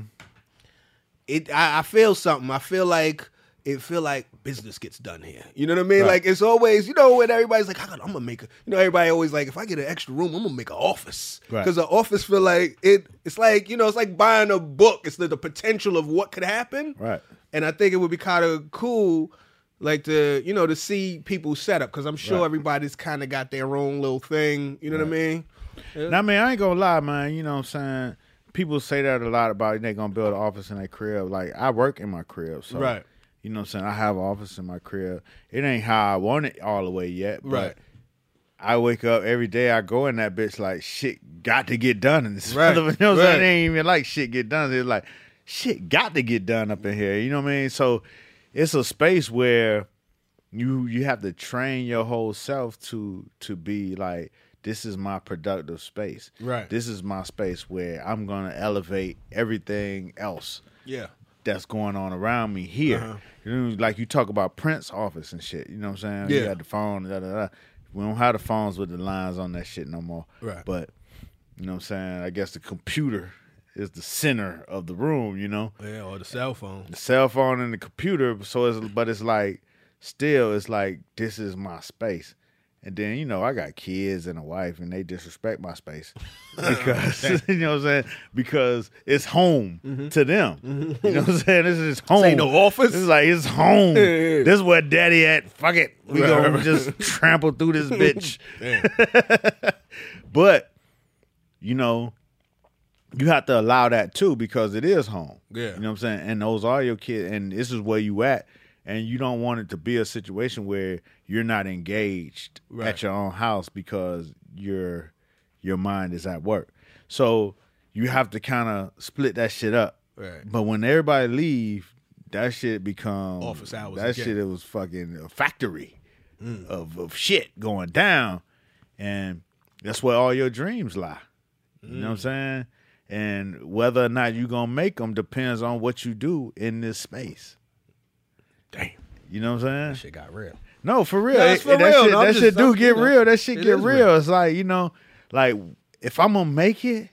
I feel something. I feel like business gets done here. You know what I mean? Right. Like it's always, when everybody's like, I'm gonna make everybody always like, if I get an extra room, I'm gonna make an office. Right. Because the office feel like it's like, it's like buying a book. It's the potential of what could happen. Right. And I think it would be kind of cool, like to see people set up, because I'm sure Right. everybody's kind of got their own little thing. You know what I mean? Now, man, I ain't gonna lie, man. You know what I'm saying? People say that a lot about they gonna build an office in their crib. Like I work in my crib, so Right. you know what I'm saying? I have an office in my crib. It ain't how I want it all the way yet, but Right. I wake up every day, I go in that bitch like shit got to get done in this. Right. You know what I'm saying? Right. It ain't even like shit get done. It's like shit got to get done up in here. You know what I mean? So it's a space where you have to train your whole self to be like, this is my productive space. Right. This is my space where I'm gonna elevate everything else Yeah. that's going on around me here. Uh-huh. You know, like you talk about Prince office and shit. You know what I'm saying? Yeah. You had the phone. We don't have the phones with the lines on that shit no more. Right. But you know what I'm saying? I guess the computer is the center of the room. You know, Yeah, or the cell phone. the cell phone and the computer. So it's like still it's like this is my space. And then, I got kids and a wife, and they disrespect my space because, you know what I'm saying? Because it's home to them. You know what I'm saying? This is home. This ain't no office. This is like, it's home. Yeah. This is where daddy at. Fuck it. We Right, gonna right. just trample through this bitch. Damn. But, you have to allow that too because it is home. Yeah. You know what I'm saying? And those are your kids, and this is where you at. And you don't want it to be a situation where you're not engaged Right. at your own house because your mind is at work. So you have to kind of split that shit up. Right. But when everybody leave, that shit become Office hours That again. shit, it was fucking a factory of shit going down, and that's where all your dreams lie. You know what I'm saying? And whether or not you gonna make them depends on what you do in this space. Damn. You know what I'm saying? Shit got real. No, for real. No, it's for that real. Shit, No, I'm that just- shit do I'm- get real. That shit it get is real. real. It's like if I'm gonna make it,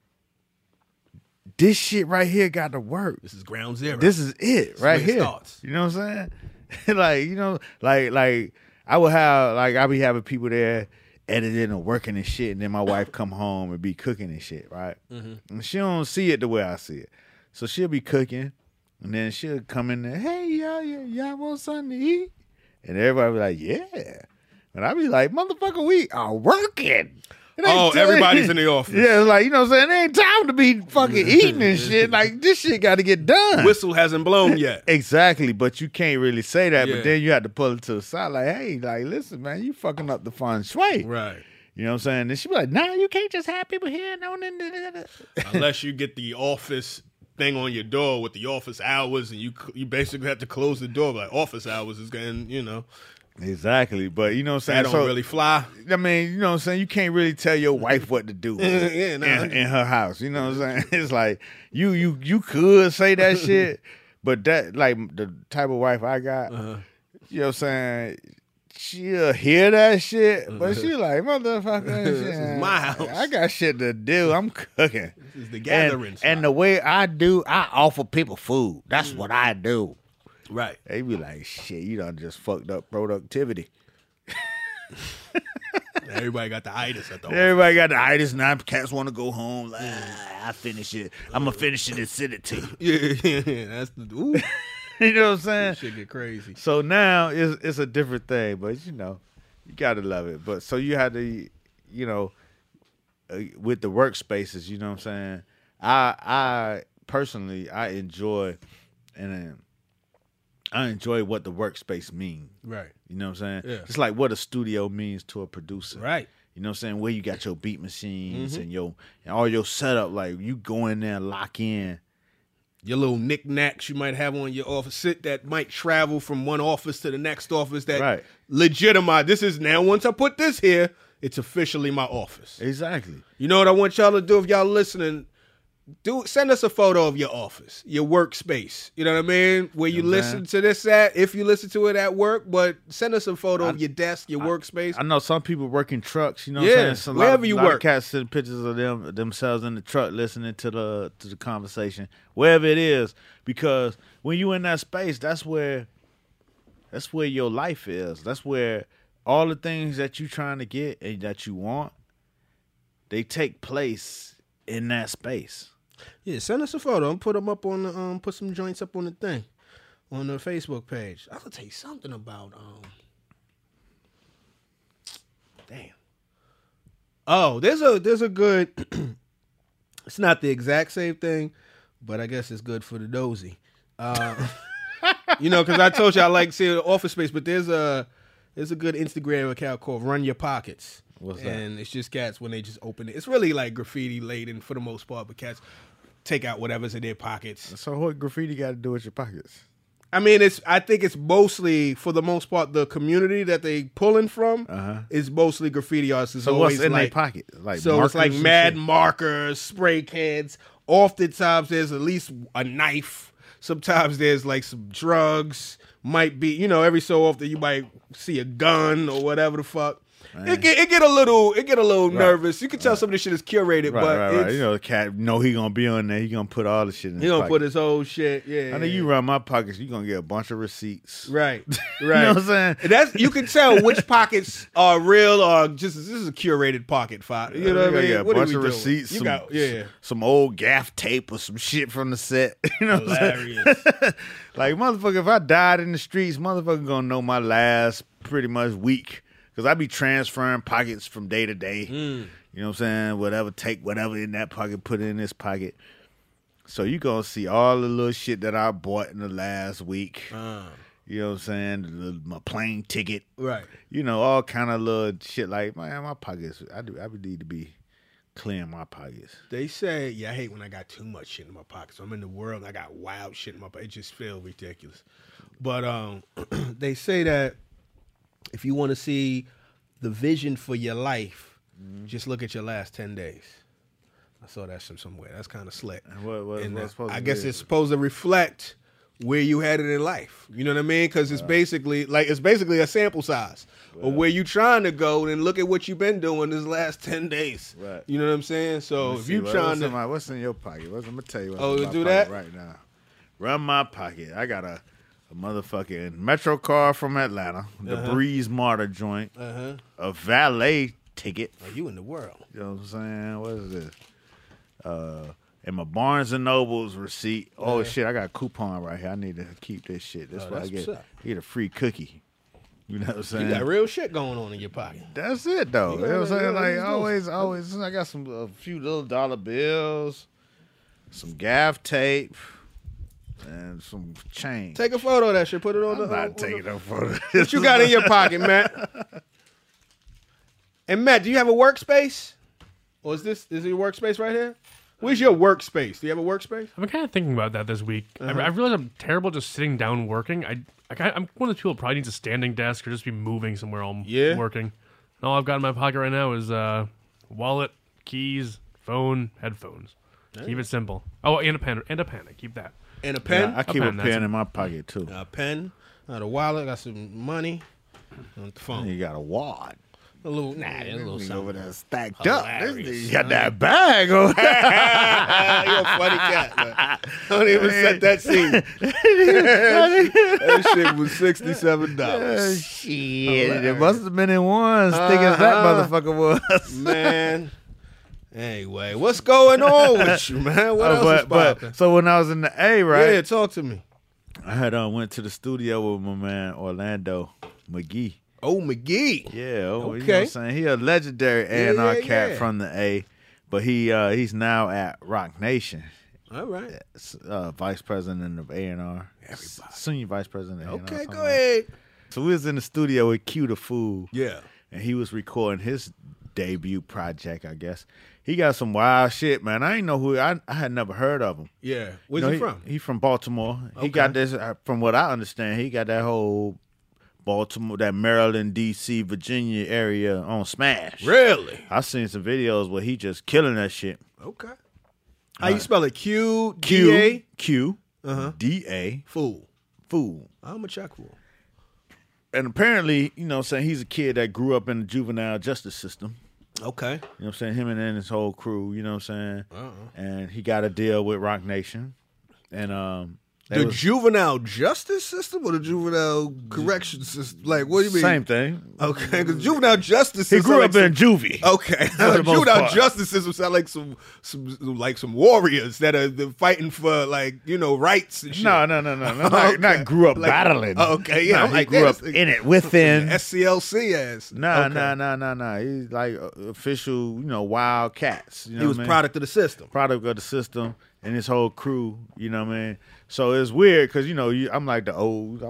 this shit right here got to work. This is ground zero. This is it right where it here. starts. You know what I'm saying? like I would have I be having people there editing or working and shit, and then my wife come home and be cooking and shit, right? And she don't see it the way I see it, so she'll be cooking, and then she'll come in there, hey y'all want something to eat? And everybody be like, yeah, and I be like, motherfucker, we are working. It ain't Oh, time- everybody's in the office. Yeah, it's like, you know what I'm saying? It ain't time to be fucking eating and shit. Like, this shit got to get done. Whistle hasn't blown yet. Exactly, but you can't really say that. Yeah. But then you have to pull it to the side, like, hey, like, listen, man, you fucking up the feng shui. Right. You know what I'm saying? And she be like, nah, you can't just have people here. No, Unless you get the office thing on your door with the office hours, and you basically have to close the door. Like, office hours is getting, Exactly, but you know what I'm that saying? don't really fly. I mean, you know what I'm saying? You can't really tell your wife what to do Yeah, nah, in her house. You know what I'm saying? It's like you could say that shit, but that like the type of wife I got, you know what I'm saying? she'll hear that shit, but she like, motherfucker, This is my house. I got shit to do. I'm cooking. This is the gathering spot. And the way I do, I offer people food. That's what I do. Right. They be like, shit, you done just fucked up productivity. Everybody got the itis at the office. Everybody got the itis. Now cats want to go home. Like, I finish it. I'm going to finish it and send it to you. Yeah. That's the... Ooh. You know what I'm saying? Shit get crazy. So now it's a different thing, but you got to love it. But so you had to, with the workspaces, you know what I'm saying? I personally, I enjoy what the workspace means. Right. You know what I'm saying? Yeah. It's like what a studio means to a producer. Right. You know what I'm saying? Where you got your beat machines and all your setup, like you go in there and lock in. Your little knickknacks you might have on your office that might travel from one office to the next office that legitimize. This is now, once I put this here, it's officially my office. Exactly. You know what I want y'all to do if y'all listening? Send us a photo of your office, your workspace. You know what I mean? Where you listen to this at, if you listen to it at work, but send us a photo of your desk, your workspace. I know some people work in trucks, you know what I'm saying? Wherever you work. A lot of work. cats send pictures of themselves in the truck listening to the conversation, wherever it is. Because when you in that space, that's where your life is. That's where all the things that you trying to get and that you want, they take place in that space. Yeah, send us a photo and put them up on the put some joints up on the thing, on the Facebook page. I will tell you something about damn. Oh, there's a good. It's not the exact same thing, but I guess it's good for the nosy. Because I told you I like seeing the Office Space, but there's a good Instagram account called Run Your Pockets. What's that? And it's just cats when they just open it. It's really like graffiti laden for the most part, but cats take out whatever's in their pockets. So what graffiti got to do with your pockets? I mean, I think it's mostly, for the most part, the community that they pulling from is mostly graffiti artists. It's So what's always in their like, pocket? Like so it's like markers and mad shit? markers, spray cans. Oftentimes there's at least a knife. Sometimes there's like some drugs. Might be, every so often you might see a gun or whatever the fuck. It get a little nervous. You can tell some of this shit is curated, but right. The cat know he gonna be on there. He gonna put all the shit in his he gonna pocket. put his whole shit. Yeah, I think you run my pockets, you gonna get a bunch of receipts. right. You know what I'm saying? And you can tell which pockets are real or just this is a curated pocket file. You know what I mean? A What are bunch we of doing? receipts. Some old gaff tape or some shit from the set. You know what I'm saying? hilarious. Like, motherfucker, if I died in the streets, motherfucker gonna know my last pretty much week. Because I be transferring pockets from day to day. You know what I'm saying? Whatever, take whatever in that pocket, put it in this pocket. So you gonna see all the little shit that I bought in the last week. You know what I'm saying? My plane ticket. Right. All kind of little shit like, man, my pockets, I need to be clearing my pockets. They say, I hate when I got too much shit in my pockets. I'm in the world, I got wild shit in my pocket. It just feels ridiculous. But they say that if you want to see the vision for your life, just look at your last 10 days. I saw that from somewhere. That's kind of slick. I guess it's supposed to reflect where you headed in life. You know what I mean? Because it's basically a sample size of where you trying to go, and look at what you've been doing this last 10 days. Right. You know what I'm saying? So if you trying to, what's in your pocket? I'm gonna tell you. What's Oh, in my do pocket that? right now. Run my pocket. I got a motherfucking Metro card from Atlanta, the Breeze Martyr joint, a valet ticket. are you in the world? You know what I'm saying? What is this? And my Barnes and Noble's receipt. Oh shit, I got a coupon right here. I need to keep this shit. That's why I that's what's up. get a free cookie. You know what I'm saying? You got real shit going on in your pocket. That's it though. You know what I'm saying? Like let's do always. I got a few little dollar bills, some gaff tape, and some change. Take a photo of that shit. Put it on I'm the. not taking no photo. What you got in your pocket, Matt? And Matt, do you have a workspace? Or is your workspace right here? Where's your workspace? Do you have a workspace? I've been kind of thinking about that this week. I realized I'm terrible just sitting down working. I'm one of those people who probably needs a standing desk or just be moving somewhere while I'm working. And all I've got in my pocket right now is wallet, keys, phone, headphones. Keep it simple. Oh, and a pen. I keep that. And a pen? Yeah, I keep a pen, that's pen it. in my pocket too. A pen. Got a wallet. Got some money. on the phone. You got a wad. A little something over there stacked hilarious, up. This nigga got that bag over there. You're a funny cat, man. Don't even set that scene. That shit was $67. Shit, it must have been in one, thick as that motherfucker was. Man. Anyway, what's going on with you, man? What else is popping? So when I was in the A, right? Yeah, talk to me. I had went to the studio with my man Orlando McGee. Oh, McGee. Yeah, you know what Okay. I'm saying? He a legendary A&R cat from the A, but he's now at Rock Nation. All right. Vice president of A&R. Senior vice president of A&R. Okay, go ahead. So we was in the studio with Q the Fool. Yeah. And he was recording his debut project, I guess. He got some wild shit, man. I ain't know who I had never heard of him. Yeah. Where's he from? He from Baltimore. Okay. He got this, from what I understand, he got that whole Baltimore, that Maryland, D.C., Virginia area on Smash. Really? I seen some videos where he just killing that shit. Okay. How you spell it? Q-D-A? Q, Uh-huh. D-A, Fool. Fool. I'm a check fool. And apparently, you know what I'm saying, he's a kid that grew up in the juvenile justice system. Okay. You know what I'm saying? Him and then his whole crew, you know what I'm saying? Uh-uh. And he got a deal with Rock Nation. And The juvenile justice system or the juvenile correction system? Like, what do you mean? same thing. Okay, because juvenile justice He system grew up in juvie. Okay, the most juvenile part. justice system sound like some warriors that are fighting for rights and shit. No. Okay. Not grew up Like- battling. Okay, yeah, Nah, I'm he like, grew up that's- in it within. SCLC ass. Nah. Okay. He's like official, wild cats. You know He was what I mean? product of the system. Product of the system and his whole crew. You know what I mean? So it's weird because I'm like the old.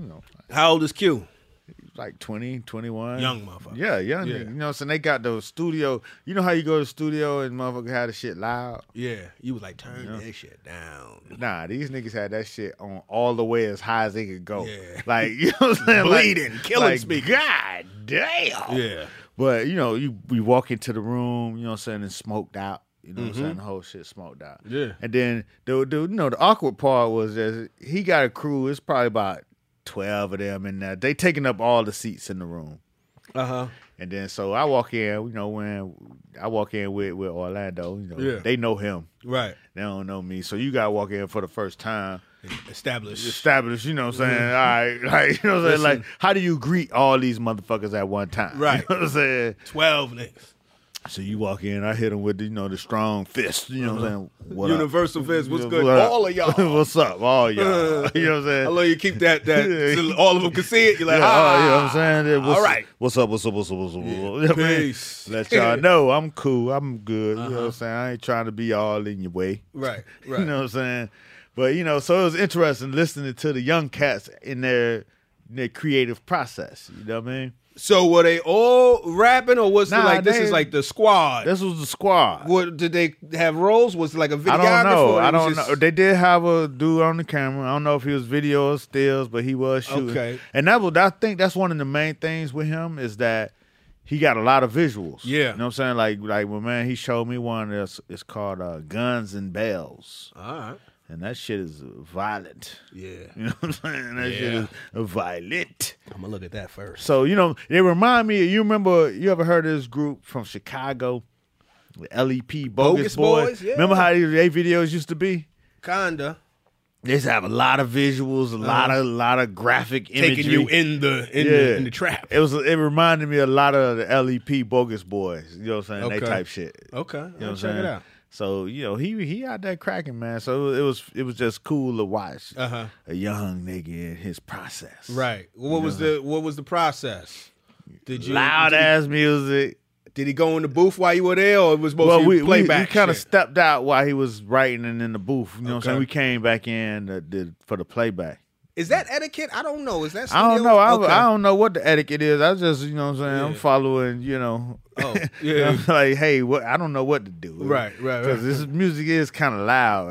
How old is Q? Like 20, 21. Young motherfucker. Yeah, young. Yeah. You know what I'm saying? They got the studio. You know how you go to the studio and motherfucker had the shit loud? Yeah, you was like turn that shit down. Nah, these niggas had that shit on all the way as high as they could go. Yeah. Like, you know what I'm saying? Bleeding, killing like, speakers. God damn. Yeah. But, we walk into the room, you know what I'm saying, and smoked out. You know what I'm saying? The whole shit smoked out. Yeah. And then, the awkward part was that he got a crew. It's probably about 12 of them in there. They taking up all the seats in the room. Uh-huh. And then, so I walk in, when I walk in with Orlando, Yeah. they know him. Right. They don't know me. So you got to walk in for the first time. Established. You know what I'm saying? All right. Like, you know what I'm saying? Like, how do you greet all these motherfuckers at one time? Right. You know what I'm saying? 12 niggas. So you walk in, I hit him with the strong fist. You know what I'm saying? What up? Universal fist. What's What good? up? All of y'all. What's up? All y'all. You know what I'm saying? I love you keep that so all of them can see it. You're like, Yeah, you know what I'm saying? Yeah, all right. What's up? You know what I mean? Peace. Let y'all know I'm cool. I'm good. You know what I'm saying? I ain't trying to be all in your way. Right. You know what I'm saying? But, so it was interesting listening to the young cats in their creative process. You know what I mean? So were they all rapping, or was it Nah, like this they- is like the squad? This was the squad. What did they have roles? Was it like a videographer? I don't know. or it I was don't just- know. They did have a dude on the camera. I don't know if he was video or stills, but he was shooting. Okay. And I think that's one of the main things with him is that he got a lot of visuals. Yeah. You know what I'm saying? Like when man, he showed me one that's it's called Guns and Bells. All right. And that shit is violent. Yeah. You know what I'm saying? That shit is violent. I'm gonna look at that first. So, they remind me, you ever heard of this group from Chicago? The LEP, Bogus Boys? Yeah. Remember how their videos used to be? Kinda They used to have a lot of visuals, a lot of graphic imagery. taking you in the trap. It reminded me a lot of the LEP Bogus Boys. You know what I'm saying? Okay. They type shit. Okay, You know what I'm check saying? it out. So, he out there cracking, man. So it was just cool to watch Uh-huh. a young nigga in his process. Right. What was the process? Did you Loud ass music. Did he go in the booth while you were there, or it was mostly we playback? kind of shit? stepped out while he was writing and in the booth. You know what I'm Okay. saying? We came back in for the playback. Is that etiquette? I don't know. Is that? I don't studio? know. Okay. I don't know what the etiquette is. I just, you know what I'm saying? I'm Yeah. following, Oh, yeah. I'm like, hey, I don't know what to do. Right. Because this music is kind of loud.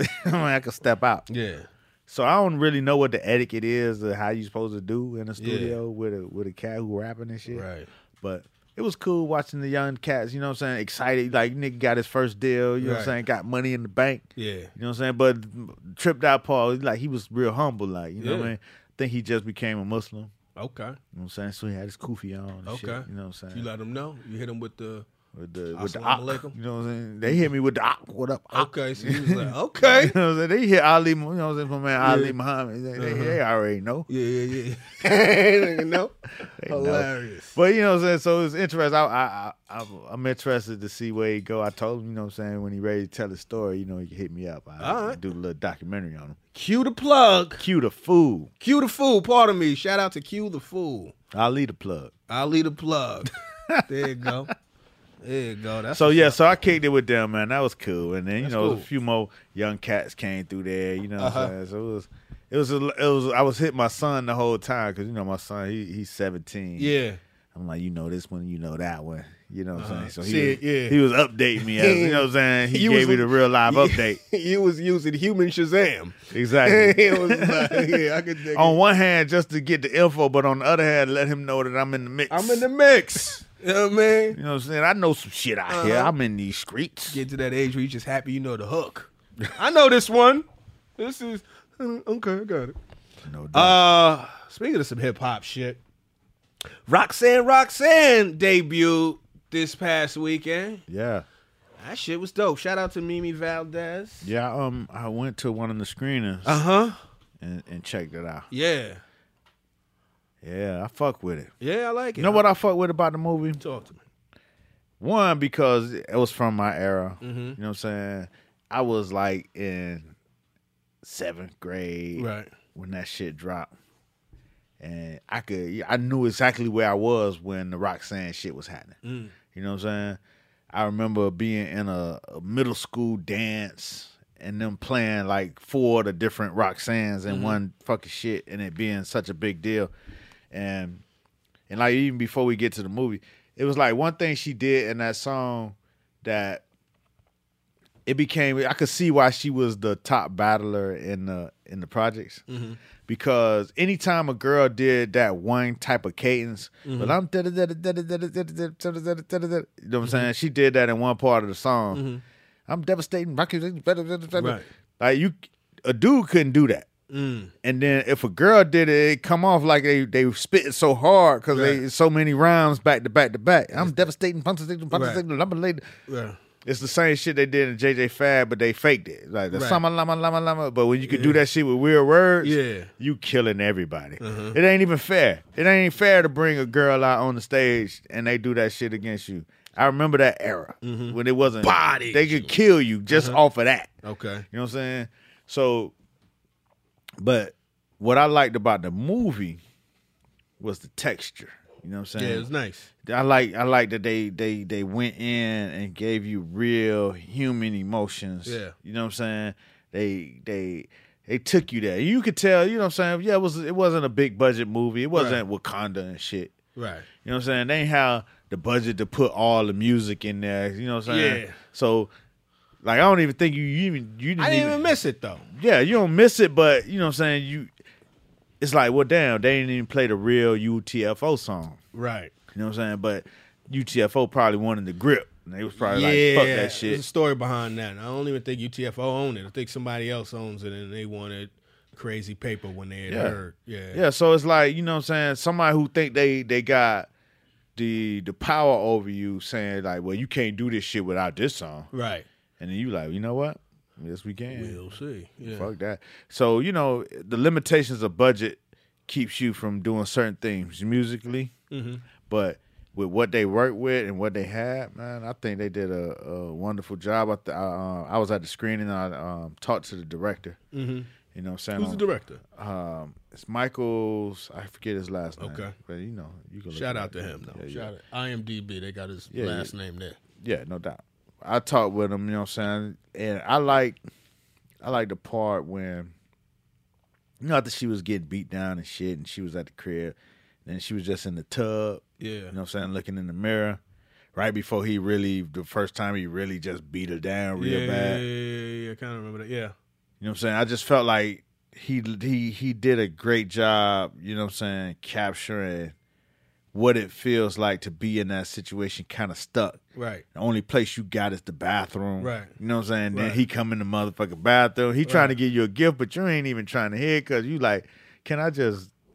I could step out. Yeah. So I don't really know what the etiquette is or how you supposed to do in a studio with a cat who rapping and shit. Right. But it was cool watching the young cats, you know what I'm saying? Excited. Like, nigga got his first deal, you know what I'm Right. saying? Got money in the bank. Yeah. You know what I'm saying? But tripped out Paul, like, he was real humble, like, you know what I Yeah. mean? I think he just became a Muslim. Okay. You know what I'm saying? So he had his kufi on and shit. Okay. You know what I'm saying? You let him know. You hit him with the. with the Assalamu ak. alaikum. You know what I'm saying? They hit me with the ak. What up? Ak? Okay, so he was like, okay. You know what I'm saying? They hit Ali, you know what I'm saying? My man Ali Muhammad. They already know. Yeah. You know? They know. Hilarious. But you know what I'm saying? So it's interesting. I'm interested to see where he go. I told him, you know what I'm saying, when he ready to tell his story, you know, he can hit me up. All right. Do a little documentary on him. Cue the plug. Cue the fool. Cue the fool. Pardon me. Shout out to Cue the fool. Ali the plug. I'll leave the plug. There you go. There you go. That's So what's yeah, up. so I kicked it with them, man. That was cool. And then That's you know, cool. a few more young cats came through there. You know what I'm saying? So it was. I was hitting my son the whole time because you know my son he's 17. Yeah. I'm like, you know this one, you know that one. You know what I'm saying? So Shit, yeah. he was updating me. As, you know what I'm saying? He You gave was me the real live update. You was using human Shazam. Exactly. It was like, yeah, I could dig On it. one hand, just to get the info, but on the other hand, let him know that I'm in the mix. I'm in the mix. You know what I mean? You know what I'm saying? I know some shit out here. I'm in these streets. Get to that age where you just happy you know the hook. I know this one. This is okay, I got it. No doubt. Speaking of some hip hop shit, Roxanne debuted this past weekend. Yeah. That shit was dope. Shout out to Mimi Valdez. Yeah, I went to one of the screeners Uh-huh. and checked it out. Yeah. Yeah, I fuck with it. Yeah, I like it. You know what I fuck with about the movie? Talk to me. One, because it was from my era. Mm-hmm. You know what I'm saying? I was like in 7th grade Right. when that shit dropped. And I knew exactly where I was when the Roxanne shit was happening. Mm. You know what I'm saying? I remember being in a middle school dance and them playing like 4 of the different Roxannes in one fucking shit and it being such a big deal. And like even before we get to the movie, it was like one thing she did in that song that it became, I could see why she was the top battler in the projects. Because anytime a girl did that one type of cadence, but I'm you know what I'm saying? She did that in one part of the song. I'm devastating. Right. Like a dude couldn't do that. And then if a girl did it, it come off like they spitting so hard because they so many rounds back to back to back. I'm devastating. Yeah. It's the same shit they did in JJ Fad, but they faked it. Like the Right. sama lama lama lama. But when you could do that shit with weird words, Yeah. you killing everybody. It ain't even fair. It ain't fair to bring a girl out on the stage and they do that shit against you. I remember that era when it wasn't Bodied they could kill you just off of that. Okay. You know what I'm saying? So, but what I liked about the movie was the texture. You know what I'm Yeah, saying? it was nice. I like that they went in and gave you real human emotions. Yeah. You know what I'm saying? They took you there. You could tell, you know what I'm saying? Yeah, it wasn't a big budget movie. It wasn't Wakanda and shit. Right. You know what I'm saying? They ain't have the budget to put all the music in there. You know what I'm saying? Yeah. So like I don't even think you didn't I didn't even miss it though. Yeah, you don't miss it, but you know what I'm saying? It's like, well, damn, they didn't even play the real UTFO song. Right. You know what I'm saying? But UTFO probably wanted the grip. And they was probably like, fuck that There's a shit. story behind that. I don't even think UTFO owned it. I think somebody else owns it, and they wanted crazy paper when they had heard. Yeah. Yeah, so it's like, you know what I'm saying? Somebody who think they got the power over you saying like, well, you can't do this shit without this song. Right. And then you like, you know what? Yes, we can. We'll see. Yeah. Fuck that. So, you know, the limitations of budget keeps you from doing certain things musically. But with what they worked with and what they had, man, I think they did a wonderful job. I was at the screening. I talked to the director. You know what I'm saying? Who's the director? It's Michael's. I forget his last name. Okay. But, you know, you can look Shout it out up. to him though. Yeah, Shout out IMDb. They got his Yeah, last name there. Yeah, no doubt. I talked with him, you know what I'm saying? And I like the part when, you know, after she was getting beat down and shit, and she was at the crib, and she was just in the tub, Yeah. you know what I'm saying, looking in the mirror, right before the first time he really just beat her down real bad. Yeah. I kind of remember that. Yeah. You know what I'm saying? I just felt like he did a great job, you know what I'm saying, capturing what it feels like to be in that situation kind of stuck. Right. The only place you got is the bathroom. Right. You know what I'm saying? Then Right. he come in the motherfucking bathroom. He trying to give you a gift, but you ain't even trying to hear it because you like, can I just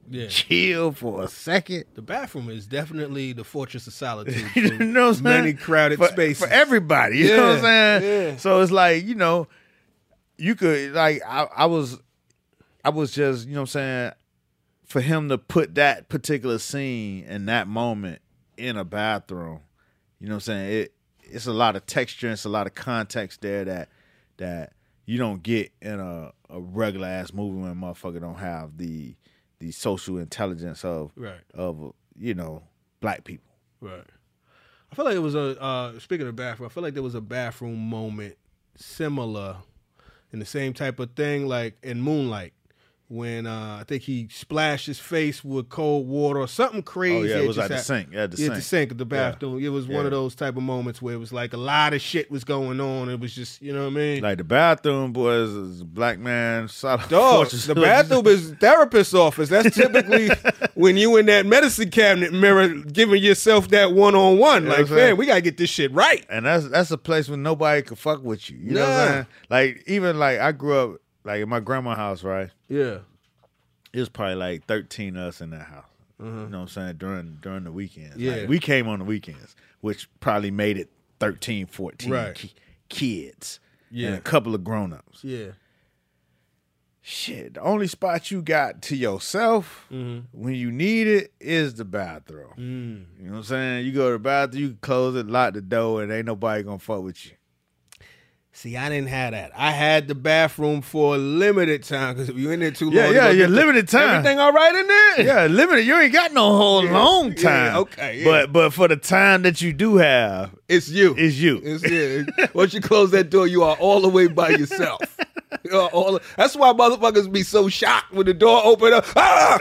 chill for a second. The bathroom is definitely the fortress of solitude. You know what I'm saying? Many crowded spaces. For everybody. You know what I'm saying? Yeah. So it's like, you know, you could, like, I was just, you know what I'm saying, for him to put that particular scene in that moment in a bathroom, you know what I'm saying, it's a lot of texture and it's a lot of context there that you don't get in a regular ass movie when a motherfucker don't have the social intelligence of you know, black people. Right. I feel like it was speaking of bathroom, I feel like there was a bathroom moment similar in the same type of thing, like in Moonlight, when I think he splashed his face with cold water or something crazy. Oh, yeah, it was at the sink. At the sink at the bathroom. Yeah. It was one of those type of moments where it was like a lot of shit was going on. It was just, you know what I mean? Like the bathroom, boys, is a black man. Dog, the bathroom is therapist's office. That's typically when you in that medicine cabinet mirror giving yourself that one-on-one. You like, man, we got to get this shit right. And that's a place where nobody can fuck with you. You know what I'm saying? Like, even like I grew up like in my grandma's house, right? Yeah. It was probably like 13 of us in that house. You know what I'm saying? During the weekends. Yeah. Like, we came on the weekends, which probably made it 13, 14 kids. Yeah. And a couple of grown-ups. Yeah. Shit, the only spot you got to yourself when you need it is the bathroom. You know what I'm saying? You go to the bathroom, you can close it, lock the door, and ain't nobody gonna fuck with you. See, I didn't have that. I had the bathroom for a limited time because if you're in there too long, you're limited time. Everything all right in there? Yeah, limited. You ain't got no whole long time. Yeah, okay. Yeah. But for the time that you do have, it's you. It's you. Once you close that door, you are all the way by yourself. That's why motherfuckers be so shocked when the door open up.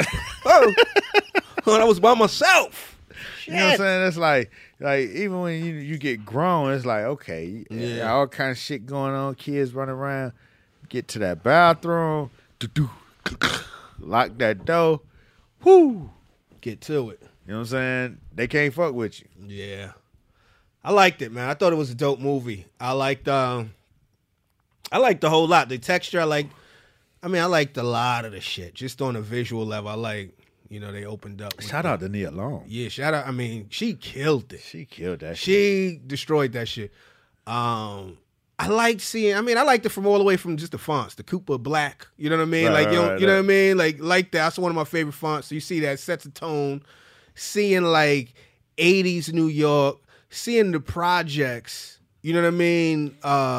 I was by myself. You know what I'm saying? It's like even when you get grown, it's like, okay, all kind of shit going on, kids running around, get to that bathroom, lock that door, get to it. You know what I'm saying? They can't fuck with you. Yeah. I liked it, man. I thought it was a dope movie. I liked the whole lot. The texture, I liked a lot of the shit. Just on a visual level, I like, you know, they opened up. Shout out to Nia Long. Yeah, shout out. I mean, she killed it. She killed that shit. She destroyed that shit. I liked it from all the way from just the fonts, the Cooper Black. You know what I mean? You know what I mean? Like that. That's one of my favorite fonts. So you see that sets a tone. Seeing like 80s New York, seeing the projects, you know what I mean?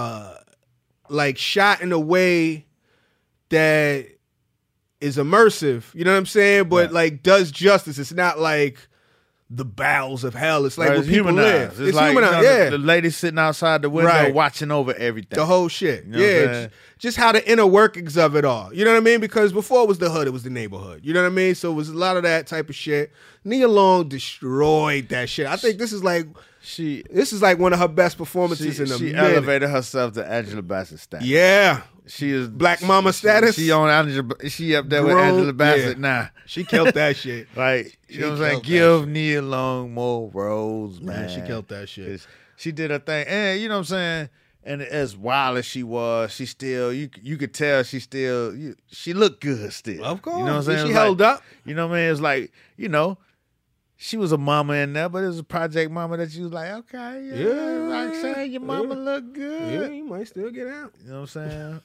Like shot in a way that is immersive, you know what I'm saying? But like does justice. It's not like the bowels of hell. It's like where people live. It's like, humanized. You know, the lady sitting outside the window watching over everything. The whole shit. You know just how the inner workings of it all. You know what I mean? Because before it was the hood, it was the neighborhood. You know what I mean? So it was a lot of that type of shit. Nia Long destroyed that shit. I think this is like one of her best performances in a minute. She elevated herself to Angela Bassett status. Yeah. She is Black Mama status. She on Angela. She up there with Angela Bassett now. She killed that shit. Like, you know what I'm saying? Give Nia Long more roles, man. Yeah, she killed that shit. She did her thing, and you know what I'm saying. And as wild as she was, she still you could tell she looked good still. Of course, you know what I'm saying. She held up. You know what I mean? It's like, you know. She was a mama in there, but it was a project mama that you was like, okay, like saying your mama look good. Yeah, you might still get out. You know what I'm saying?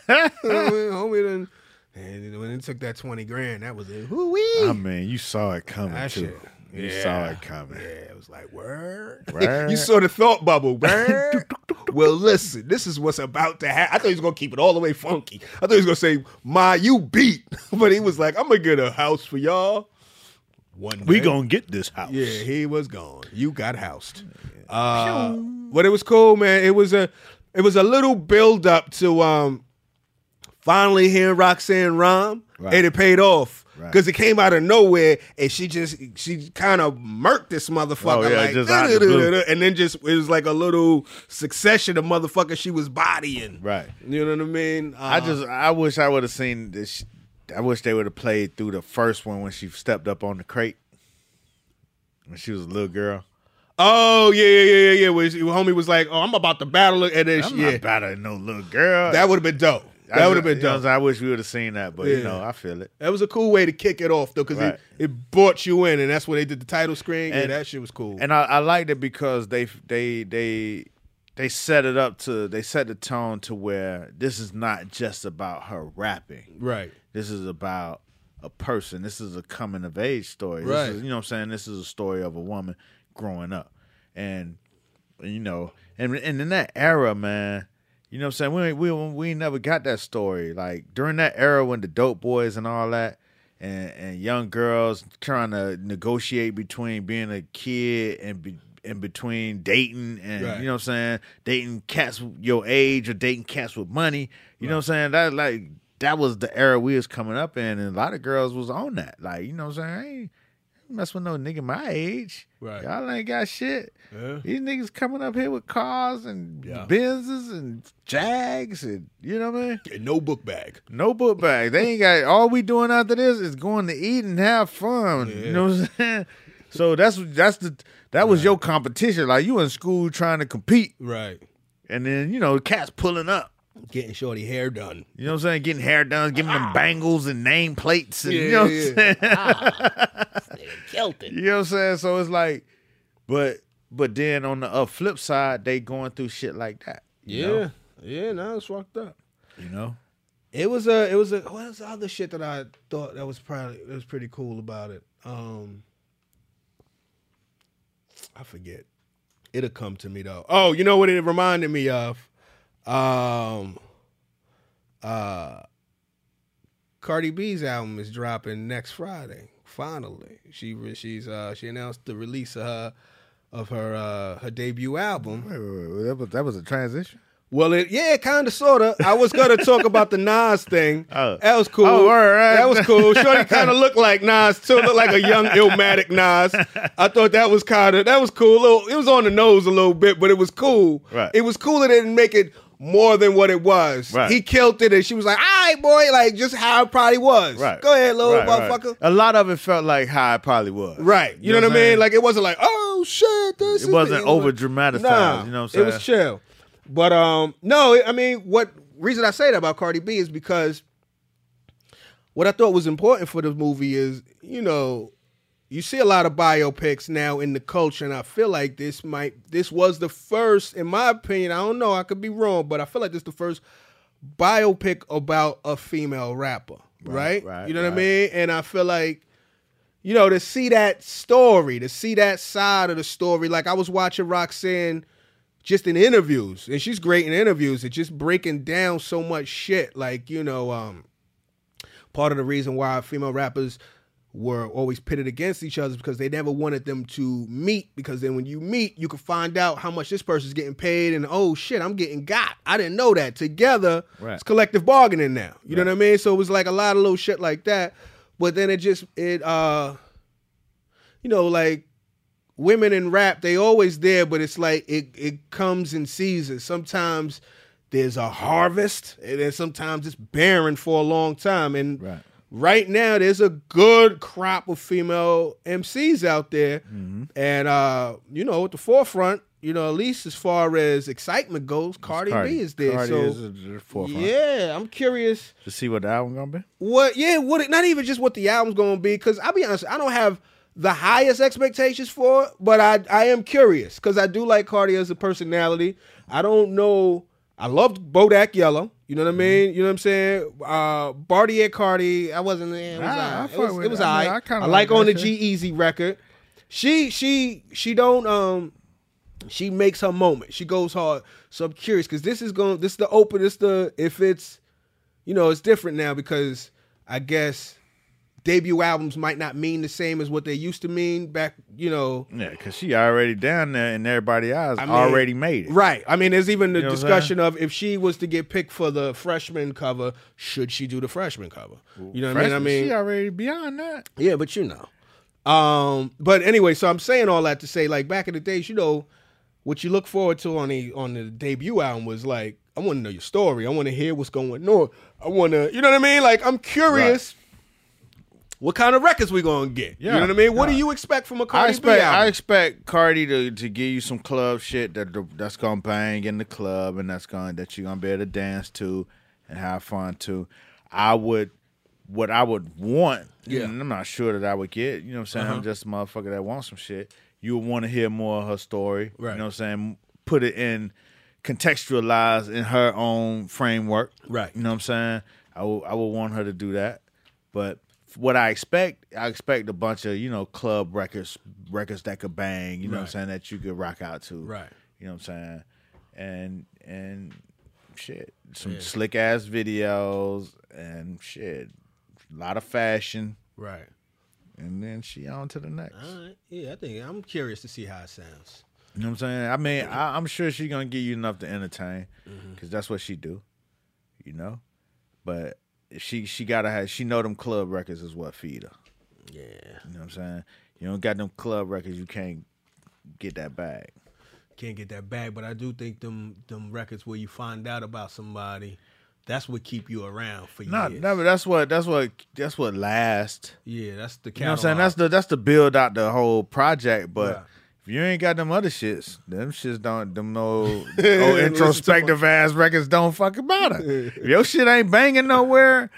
Homie and when it took that $20,000, that was it. Hoo-wee. I mean, you saw it coming that too. Shit. You saw it coming. Yeah, it was like, word. Word. You saw the thought bubble. Word. Well, listen, this is what's about to happen. I thought he was going to keep it all the way funky. I thought he was going to say, Ma, you beat. But he was like, I'm going to get a house for y'all. One day. We gonna get this house. Yeah, he was gone. You got housed. But it was cool, man. It was a little build up to finally hearing Roxanne rhyme, and it paid off because it came out of nowhere, and she kind of murked this motherfucker and then it was like a little succession of motherfuckers she was bodying. Right. You know what I mean? I wish I would have seen this. I wish they would have played through the first one when she stepped up on the crate when she was a little girl. Oh yeah. Where homie was like, "Oh, I'm about to battle it," and then I'm not battling no little girl. That would have been dope. That would have been dope. I wish we would have seen that, but I feel it. That was a cool way to kick it off though, because it brought you in, and that's where they did the title screen. And that shit was cool. And I liked it because they set it up they set the tone to where this is not just about her rapping. Right. This is about a person. This is a coming of age story. Right. This is, you know what I'm saying? This is a story of a woman growing up. And and in that era, man, you know what I'm saying? We never got that story. Like during that era when the Dope Boys and all that and young girls trying to negotiate between being a kid and between dating and you know what I'm saying, dating cats your age or dating cats with money. You know what I'm saying? That was the era we was coming up in, and a lot of girls was on that. Like, you know what I'm saying? I ain't mess with no nigga my age. Right. Y'all ain't got shit. Yeah. These niggas coming up here with cars and Benzes and Jags and, you know what I mean? And no book bag. No book bag. They ain't got, all we doing after this is going to eat and have fun. You know what I'm saying? So that was your competition. Like, you in school trying to compete. Right. And then, cats pulling up. Getting shorty hair done. You know what I'm saying? Getting hair done, giving them bangles and nameplates. And, you know what I'm saying? Killed it. You know what I'm saying? So it's like, but then on the flip side, they going through shit like that. You know? Yeah, now it's fucked up. You know? It was a what was the other shit that I thought that was pretty cool about it? I forget. It'll come to me though. Oh, you know what it reminded me of? Cardi B's album is dropping next Friday. Finally, she announced the release of her debut album. Wait, that was a transition. Well, kind of, sort of. I was going to talk about the Nas thing. Oh. That was cool. Oh, all right. That was cool. Shorty kind of looked like Nas, too. Looked like a young, Illmatic Nas. I thought that was cool. It was on the nose a little bit, but it was cool. Right. It was cool that it didn't make it more than what it was. Right. He killed it, and she was like, all right, boy, like, just how it probably was. Right. Go ahead, little motherfucker. Right. A lot of it felt like how it probably was. Right. You know what I mean? Like, it wasn't like, oh, shit. It wasn't over-dramatized. Nah, you know what I'm saying? It was chill. But no, I mean, what reason I say that about Cardi B is because what I thought was important for the movie is, you see a lot of biopics now in the culture, and I feel like this was the first, in my opinion, I don't know, I could be wrong, but I feel like this is the first biopic about a female rapper, right? You know what I mean? And I feel like, to see that story, to see that side of the story, like I was watching Roxanne just in interviews, and she's great in interviews, and just breaking down so much shit. Like, part of the reason why female rappers were always pitted against each other is because they never wanted them to meet, because then when you meet, you can find out how much this person's getting paid, and oh shit, I'm getting got. I didn't know that. Together, It's collective bargaining now. You know what I mean? So it was like a lot of little shit like that. But then like, women in rap, they always there, but it's like it comes in seasons. Sometimes there's a harvest, and then sometimes it's barren for a long time. And right now, there's a good crop of female MCs out there. Mm-hmm. And, at the forefront, at least as far as excitement goes, Cardi B is there. Cardi is at the forefront. Yeah, I'm curious. To see what the album going to be? Not even just what the album's going to be, because I'll be honest, I don't have the highest expectations for it, but I am curious because I do like Cardi as a personality. I don't know. I loved Bodak Yellow. You know what I mean? You know what I'm saying? Bartier Cardi, I wasn't there. It was all right. I like on the G-Eazy record. She makes her moment. She goes hard. So I'm curious because this is the open. If it's, it's different now because I guess debut albums might not mean the same as what they used to mean back, Yeah, because she already down there and everybody else already made it. Right. I mean, there's even the discussion of if she was to get picked for the freshman cover, should she do the freshman cover? You know what I mean? She already beyond that. Yeah, but But anyway, so I'm saying all that to say, like, back in the days, what you look forward to on the debut album was like, I want to know your story. I want to hear what's going on. I want to, you know what I mean? Like, I'm curious. Right. What kind of records we gonna get? Yeah. You know what I mean? What do you expect from a Cardi B album? I expect Cardi to give you some club shit that's gonna bang in the club and that you're gonna be able to dance to, and have fun too. What I would want, Yeah. and I'm not sure that I would get, you know what I'm saying? I'm just a motherfucker that wants some shit. You would want to hear more of her story, Right. you know what I'm saying? Put it in, contextualized in her own framework. Right. You know what I'm saying? I would want her to do that. But what I expect a bunch of, you know, club records that could bang, you know what I'm Right. saying, that you could rock out to. Right. You know what I'm saying? And shit. Some slick ass videos and shit. A lot of fashion. Right. And then she on to the next. All right. Yeah, I think I'm curious to see how it sounds. You know what I'm saying? I mean, I'm sure she's gonna give you enough to entertain, Mm-hmm. because that's what she do. You know, but she gotta have. She know them club records is what feed her. Yeah. You know what I'm saying? You don't got them club records, you can't get that bag. Can't get that back, but I do think them records where you find out about somebody, that's what keep you around for No, years. but that's what lasts. Yeah, that's the You know what catalog. I'm saying? That's the build out the whole project. But Right. if you ain't got them other shits, them shits don't them no introspective ass records don't fucking matter. If your shit ain't banging nowhere,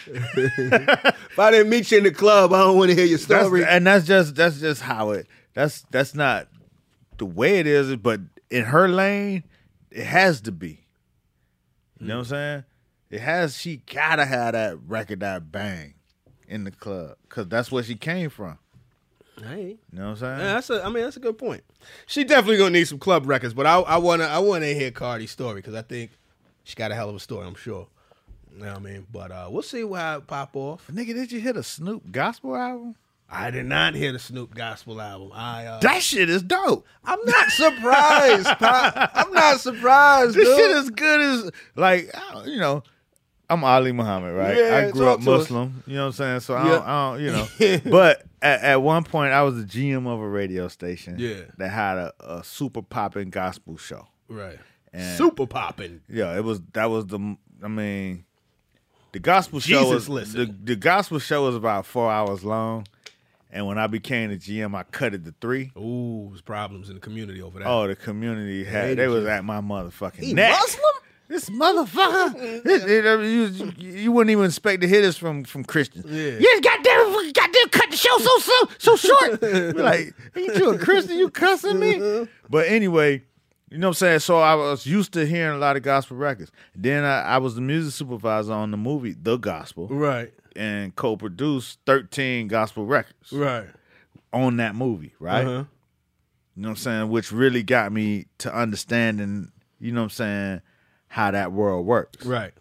If I didn't meet you in the club, I don't want to hear your story. that's just how it. That's not the way it is. But in her lane, it has to be. You know what I'm saying? It has. She gotta have that record that bang in the club, because that's where she came from. Hey. You know what I'm saying? Yeah, that's a good point. She definitely gonna need some club records, but I wanna hear Cardi's story because I think she got a hell of a story. I'm sure. You know what I mean? But we'll see how it pop off. Nigga, did you hit a Snoop gospel album? I did not hear the Snoop gospel album. That shit is dope. I'm not surprised, Pop. I'm not surprised. This dude. shit is good as, like, you know, I'm Ali Muhammad, right? Yeah, I grew up talk to us. Muslim, you know what I'm saying? So Yeah. I don't, you know. But at one point, I was the GM of a radio station that had a super poppin' gospel show. Right. And Super popping. yeah, the gospel show Jesus was listen. the gospel show was about 4 hours long, and when I became the GM, I cut it to 3. Ooh, there's problems in the community over there. Oh, the community hated they was you. at my motherfucking He neck. Muslim? This motherfucker, you wouldn't even expect to hear this from Christians. Yeah. You goddamn cut the show so short. Be like, ain't you a Christian? You cussing me? But anyway, you know what I'm saying? So I was used to hearing a lot of gospel records. Then I was the music supervisor on the movie The Gospel, Right. and co-produced 13 gospel records Right. on that movie, right? Uh-huh. You know what I'm saying? Which really got me to understanding, you know what I'm saying, how that world works. Right.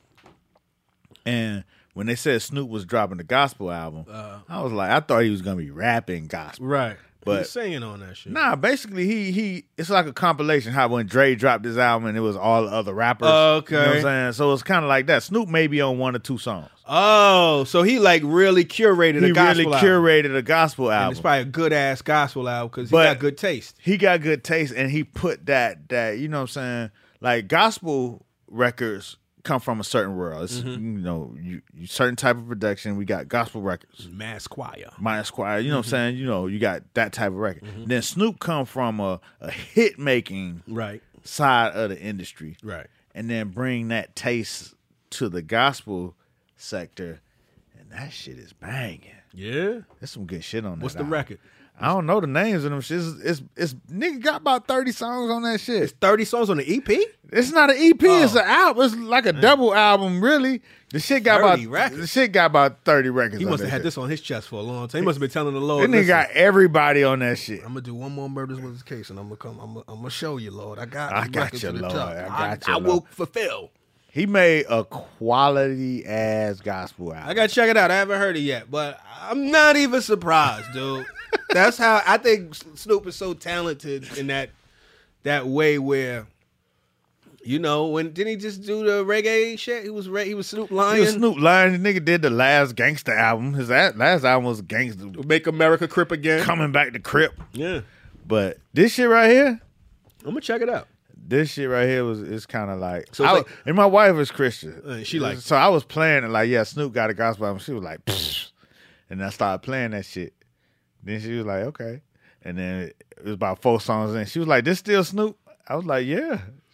And when they said Snoop was dropping the gospel album, I was like, I thought he was gonna be rapping gospel. Right. But- He's singing on that shit. Nah, basically he it's like a compilation. How when Dre dropped his album and it was all the other rappers. Okay. You know what I'm saying? So it's kind of like that. Snoop may be on 1 or 2 songs. Oh, so he like really curated He a gospel really album. curated a gospel And album. it's probably a good ass gospel album because he But- got good taste. He got good taste, and he put that you know what I'm saying, like gospel records come from a certain world. It's, you know, you certain type of production. We got gospel records, Mass choir. Minus Choir. You know what I'm saying? You know, you got that type of record. Then Snoop come from a hit making Right. side of the industry, Right. and then bring that taste to the gospel sector, and that shit is banging. Yeah. There's some good shit on that. What's the album. record? I don't know the names of them shits. It's nigga got about 30 songs on that shit. 30 songs on the EP? It's not an EP, it's an album. It's like a double album, really. The shit got 30 about records? The shit got about 30 records. He on must have that had shit. this on his chest for a long time. He must have been telling the That Lord, nigga listen, got everybody on that shit. I'm gonna do one more murders was his case, and I'm gonna show you, Lord. I got you, Lord. I got you, I will Lord. fulfill. He made a quality ass gospel album. I gotta check it out. I haven't heard it yet, but I'm not even surprised, dude. That's how I think Snoop is so talented in that way where, you know, when didn't he just do the reggae shit? He was Snoop Lion. He was Snoop Lion. The nigga did the last gangster album. His last album was gangster. Make America Crip again. Coming back to Crip. Yeah, But this shit right here, I'm gonna check it out. this shit right here it's kind of like, So it's and my wife is Christian. She like- so I was playing it like, yeah, Snoop got a gospel album. She was like, pfft. And I started playing that shit. Then she was like, okay. And then it was about 4 songs in. She was like, this still Snoop? I was like, yeah.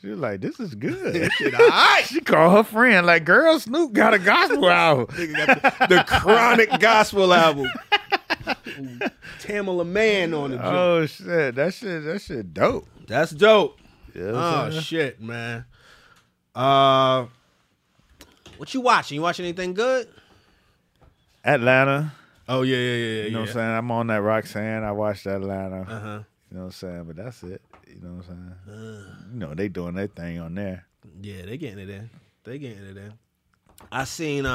She was like, this is good. Shit, all right. She called her friend like, girl, Snoop got a gospel album. Nigga got the Chronic gospel album. Tamala Man on the joint. Oh shit, that shit dope. That's dope. Yeah, Oh shit, man. What you watching? You watching anything good? Atlanta. Oh yeah. You know what I'm saying? I'm on that Roxanne. I watched Atlanta. Uh-huh. You know what I'm saying? But that's it. You know what I'm saying? You know, they doing their thing on there. Yeah, they getting it in. I seen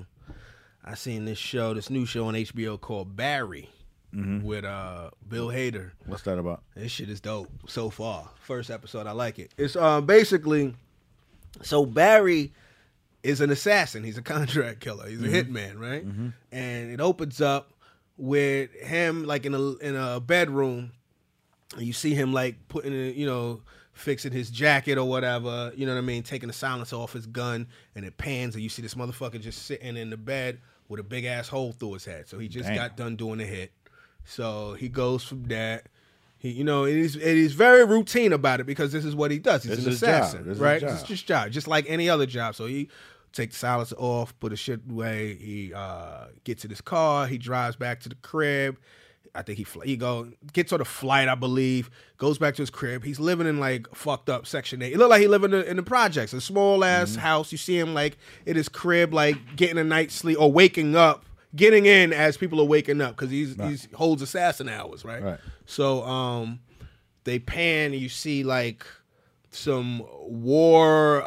this show, this new show on HBO called Barry with Bill Hader. What's that about? This shit is dope so far. First episode, I like it. It's basically, so Barry is an assassin. He's a contract killer. He's a hitman, right? And it opens up with him like in a bedroom. And you see him like putting it, fixing his jacket or whatever, you know what I mean, taking the silencer off his gun, and it pans and you see this motherfucker just sitting in the bed with a big ass hole through his head. So he just got done doing a hit. So he goes from that. He, it is very routine about it because this is what he does. He's an assassin, right? It's just his job, just like any other job. So he takes the silencer off, put his shit away. He gets in his car. He drives back to the crib. I think he gets on a flight, I believe, goes back to his crib. He's living in like fucked up Section 8. It looked like he living in the projects, a small ass house. You see him like in his crib, like getting a night's sleep or waking up, getting in as people are waking up because he holds assassin hours, right? So they pan and you see like some war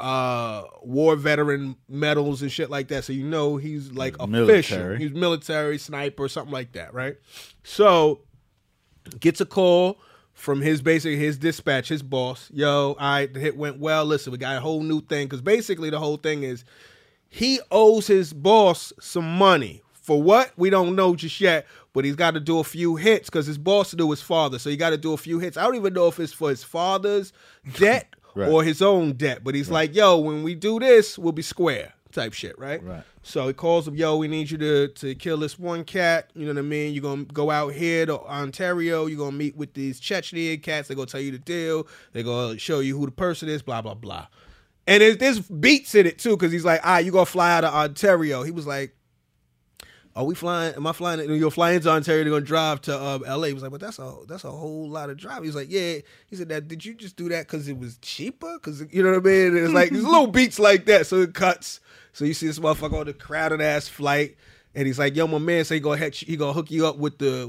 veteran medals and shit like that. So he's like official. He's military, sniper, something like that, right? So gets a call from his dispatch, his boss. Yo, all right, the hit went well. Listen, we got a whole new thing. Because basically the whole thing is he owes his boss some money. For what? We don't know just yet. But he's got to do a few hits because his boss knew his father. So he got to do a few hits. I don't even know if it's for his father's debt or his own debt. But he's like, yo, when we do this, we'll be square type shit, right? So he calls him, yo, we need you to kill this one cat. You know what I mean? You're going to go out here to Ontario. You're going to meet with these Chechnyan cats. They're going to tell you the deal. They're going to show you who the person is, blah, blah, blah. And there's beats in it, too, because he's like, all right, you're going to fly out of Ontario. He was like, are we flying? Am I flying? You're flying into Ontario. They're gonna drive to LA. He was like, but that's a whole lot of drive. He was like, yeah. He said that. Did you just do that because it was cheaper? Because you know what I mean? And it's like there's little beats like that. So it cuts. So you see this motherfucker on the crowded ass flight, and he's like, yo, my man, so he gonna hook you up with the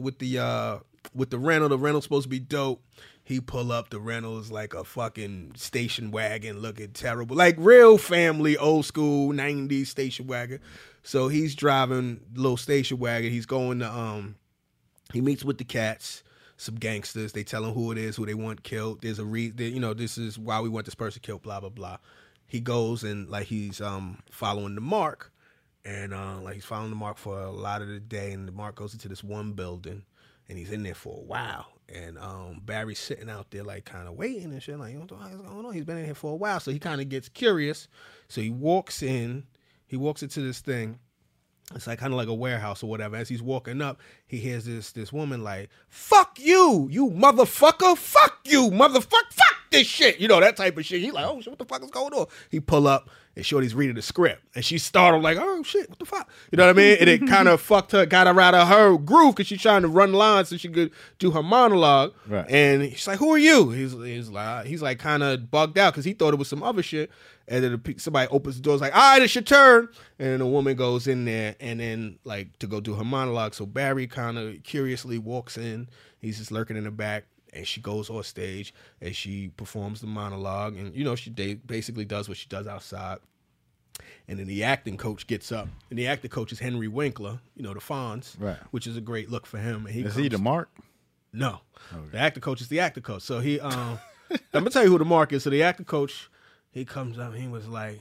rental. The rental's supposed to be dope. He pull up, the rental is like a fucking station wagon looking terrible. Like real family, old school, 90s station wagon. So he's driving the little station wagon. He's going to, he meets with the cats, some gangsters. They tell him who it is, who they want killed. There's this is why we want this person killed, blah, blah, blah. He goes and like he's following the mark. And like he's following the mark for a lot of the day. And the mark goes into this one building. And he's in there for a while. And Barry's sitting out there like kind of waiting and shit. Like, what the hell is going on? He's been in here for a while. So he kind of gets curious. So he walks in. He walks into this thing. It's like kind of like a warehouse or whatever. As he's walking up, he hears this woman like, fuck you, you motherfucker. Fuck you, motherfucker. Fuck this shit. You know, that type of shit. He's like, oh, shit, what the fuck is going on? He pull up and Shorty's reading the script. And she's startled like, oh, shit, what the fuck? You know what I mean? And it kind of fucked her, got her out of her groove because she's trying to run lines so she could do her monologue. Right. And she's like, who are you? He's like kind of bugged out because he thought it was some other shit. And then somebody opens the door, is like, all right, it's your turn. And then the woman goes in there and then like to go do her monologue. So Barry kind of curiously walks in. He's just lurking in the back. And she goes on stage and she performs the monologue. And, you know, she basically does what she does outside. And then the acting coach gets up. And the acting coach is Henry Winkler, you know, the Fonz, right, which is a great look for him. And is he the Mark? No. Okay. The acting coach is the acting coach. So he, I'm going to tell you who the Mark is. So the acting coach, he comes up and he was like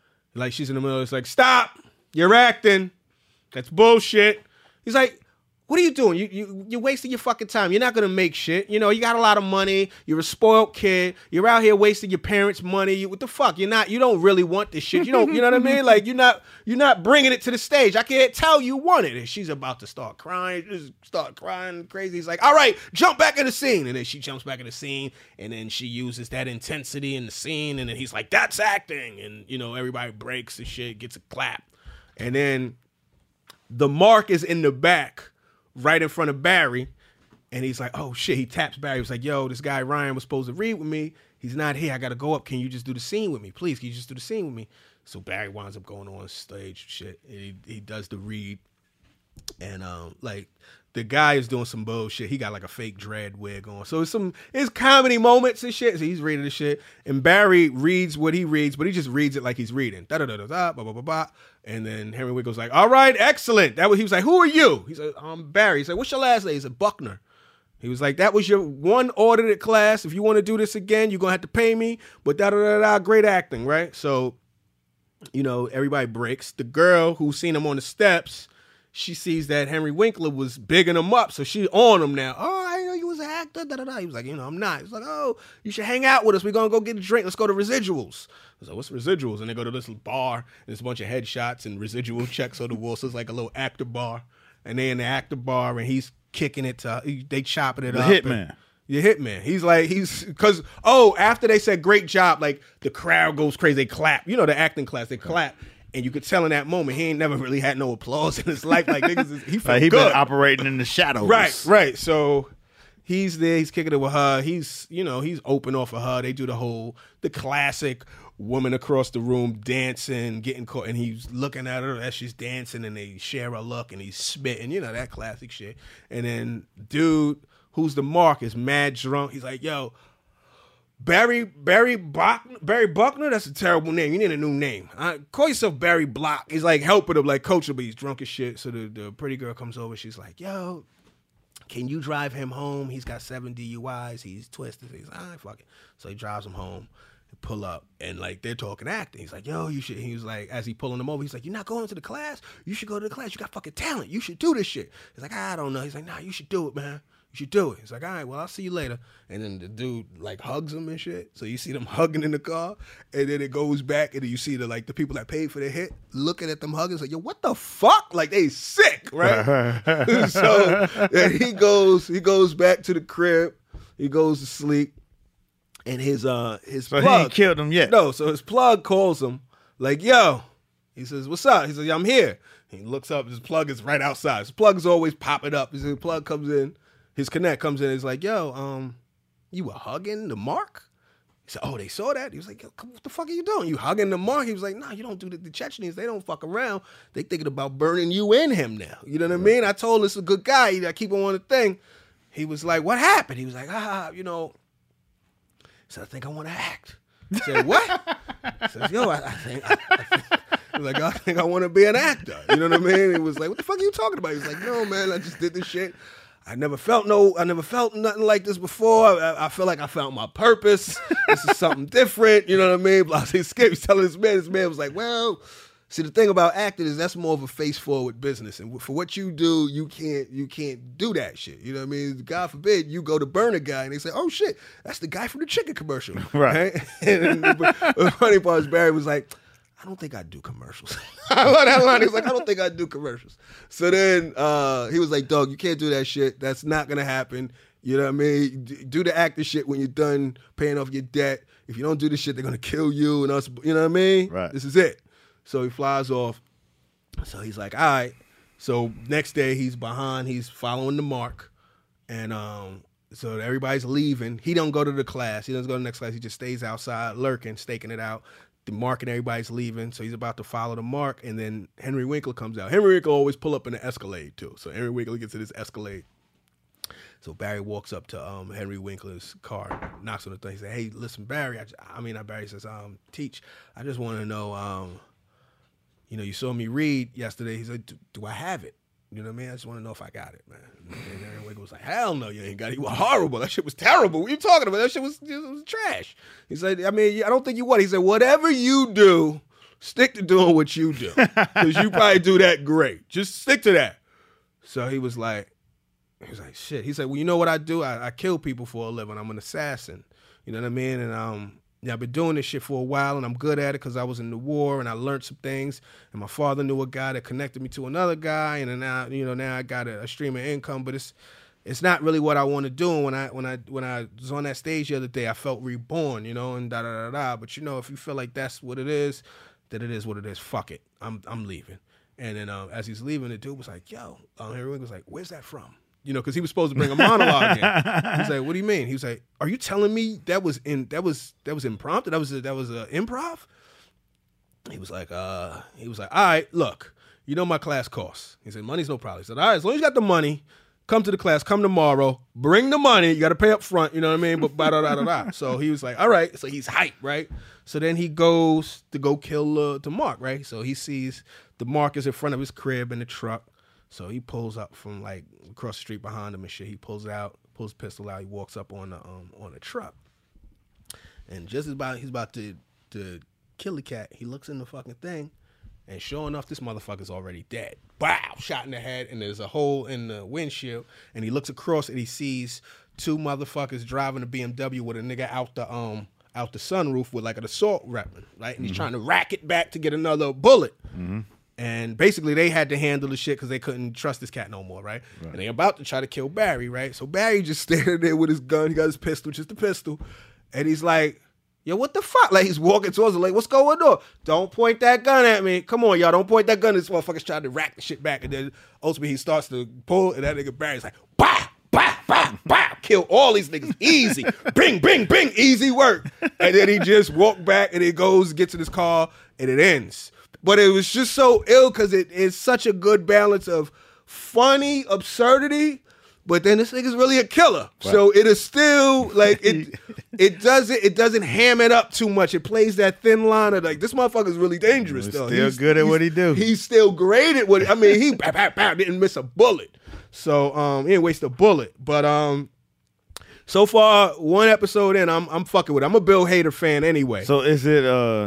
she's in the middle. It's like, stop. You're acting. That's bullshit. He's like, what are you doing? You're wasting your fucking time. You're not going to make shit. You know, you got a lot of money. You're a spoiled kid. You're out here wasting your parents' money. What the fuck? You don't really want this shit. You know what I mean? Like, you're not bringing it to the stage. I can't tell you want it. And she's about to start crying. Just start crying crazy. He's like, all right, jump back in the scene. And then she jumps back in the scene. And then she uses that intensity in the scene. And then he's like, that's acting. And, you know, everybody breaks and shit, gets a clap. And then the Mark is in the back, right in front of Barry, and he's like, oh shit, he taps Barry. He's like, yo, this guy Ryan was supposed to read with me. He's not here. I got to go up. Can you just do the scene with me? Please, can you just do the scene with me? So Barry winds up going on stage, shit. He does the read, and like, the guy is doing some bullshit. He got like a fake dread wig on. So it's comedy moments and shit. So he's reading the shit. And Barry reads what he reads, but he just reads it like he's reading. Da-da-da-da-da, ba-ba-ba-ba. And then Henry Winkle's like, all right, excellent. He was like, who are you? He said, I'm Barry. He said, what's your last name? He said, Buckner. He was like, that was your one audited class. If you want to do this again, you're going to have to pay me. But da-da-da-da, great acting, right? So, you know, everybody breaks. The girl who's seen him on the steps, she sees that Henry Winkler was bigging him up, so she on him now. Oh, I didn't know you was an actor. Da, da, da. He was like, you know, I'm not. He's like, oh, you should hang out with us. We're going to go get a drink. Let's go to Residuals. I was like, what's Residuals? And they go to this bar, and there's a bunch of headshots and residual checks on the wall. So it's like a little actor bar. And they in the actor bar, and he's kicking it they chopping it up. The hitman. The hitman. Because after they said great job, like the crowd goes crazy. They clap. You know, the acting class, they clap. And you could tell in that moment he ain't never really had no applause in his life. Like niggas, he felt he good. been operating in the shadows. Right. So he's there. He's kicking it with her. He's open off of her. They do the classic woman across the room dancing, getting caught, and he's looking at her as she's dancing, and they share a look, and he's spitting. You know that classic shit. And then dude, who's the Mark, is mad drunk. He's like, yo. Barry Buckner, that's a terrible name. You need a new name. Call yourself Barry Block. He's like helping him, like coaching him, but he's drunk as shit. So the pretty girl comes over. She's like, yo, can you drive him home? He's got 7 DUIs. He's twisted. He's like, all right, fuck it. So he drives him home. Pull up, and like they're talking acting. He's like, yo, you should. He was like, as he pulling them over, he's like, you're not going to the class? You should go to the class. You got fucking talent. You should do this shit. He's like, I don't know. He's like, nah, you should do it, man. You should do it. He's like, all right, well, I'll see you later. And then the dude like hugs him and shit. So you see them hugging in the car, and then it goes back, and then you see the people that paid for the hit looking at them hugging. It's like, yo, what the fuck? Like they sick, right? So and he goes back to the crib. He goes to sleep, and his So plug, he ain't killed him yet. No, so his plug calls him like, yo. He says, what's up? He says, I'm here. He looks up. His plug is right outside. His plug is always popping up. His plug comes in. His connect comes in. He's like, yo, you were hugging the Mark? He said, oh, they saw that? He was like, yo, what the fuck are you doing? You hugging the Mark? He was like, nah, you don't do the Chechens. They don't fuck around. They thinking about burning you and him now. You know what I mean? I told him this is a good guy. I keep him on the thing. He was like, what happened? He was like, you know. He said, I think I want to act. I said, what? He says, yo, I think he was like, I think I want to be an actor. You know what I mean? He was like, what the fuck are you talking about? He was like, no, man, I just did this shit. I never felt nothing like this before. I feel like I found my purpose. This is something different. You know what I mean? But he's telling this man was like, well, see, the thing about acting is that's more of a face forward business. And for what you do, you can't do that shit. You know what I mean? God forbid you go to burn a guy and they say, oh shit, that's the guy from the chicken commercial. Right? And the funny part is Barry was like, I don't think I do commercials. I love that line. He's like, I don't think I do commercials. So then he was like, dog, you can't do that shit. That's not going to happen. You know what I mean? Do the actor shit when you're done paying off your debt. If you don't do this shit, they're going to kill you and us. You know what I mean? Right. This is it. So he flies off. So he's like, all right. So next day he's behind. He's following the Mark. And so everybody's leaving. He don't go to the class. He doesn't go to the next class. He just stays outside lurking, staking it out. The Mark and everybody's leaving, so he's about to follow the Mark, and then Henry Winkler comes out. Henry Winkler always pull up in an Escalade, too. So Henry Winkler gets in his Escalade. So Barry walks up to Henry Winkler's car, knocks on the thing. He says, hey, listen, Barry. Barry says, Teach, I just want to know, you saw me read yesterday. He said, do I have it? You know what I mean? I just want to know if I got it, man. And Henry Winkler was like, hell no, you ain't got it. You were horrible. That shit was terrible. What are you talking about? That shit was trash. He said, I don't think you would. He said, whatever you do, stick to doing what you do. Because you probably do that great. Just stick to that. So he was like, He was like, shit. He said, well, you know what I do? I kill people for a living. I'm an assassin. You know what I mean? And yeah, I've been doing this shit for a while, and I'm good at it because I was in the war and I learned some things. And my father knew a guy that connected me to another guy, and then now I got a stream of income. But it's not really what I want to do. And when I was on that stage the other day, I felt reborn, and da da da da. But if you feel like that's what it is, then it is what it is. Fuck it, I'm leaving. And then as he's leaving, the dude was like, "Yo," everyone was like, "Where's that from?" Because he was supposed to bring a monologue in. He's like, "What do you mean?" He was like, "Are you telling me that was impromptu? That was improv?" He was like, "All right, look, my class costs." He said, "Money's no problem." He said, "All right, as long as you got the money, come to the class. Come tomorrow. Bring the money. You got to pay up front. You know what I mean?" But da da da da. So he was like, "All right." So he's hyped, right? So then he goes to go kill DeMarc, right? So he sees DeMarc is in front of his crib in the truck. So he pulls up from like across the street behind him and shit. He pulls his pistol out. He walks up on the truck, and just he's about to kill the cat. He looks in the fucking thing, and sure enough, this motherfucker's already dead. Wow, shot in the head, and there's a hole in the windshield. And he looks across and he sees two motherfuckers driving a BMW with a nigga out the sunroof with like an assault weapon, right? And he's trying to rack it back to get another bullet. Mm-hmm. And basically, they had to handle the shit because they couldn't trust this cat no more, right? And they about to try to kill Barry, right? So Barry just standing there with his gun. He got his pistol, just a pistol. And he's like, yo, what the fuck? Like, he's walking towards him like, what's going on? Don't point that gun at me. Come on, y'all. Don't point that gun. This motherfucker's trying to rack the shit back. And then ultimately, he starts to pull, and that nigga Barry's like, bah, bah, bah, bah. Kill all these niggas. Easy. Bing, bing, bing. Easy work. And then he just walked back, and he goes, gets in his car, and it ends. But it was just so ill because it is such a good balance of funny absurdity, but then this nigga's really a killer. Right. So it is still like it doesn't ham it up too much. It plays that thin line of like, this motherfucker's really dangerous though. He's good at what he do. He's still great at what he didn't miss a bullet. So he didn't waste a bullet. But so far, one episode in, I'm fucking with it. I'm a Bill Hader fan anyway. So is it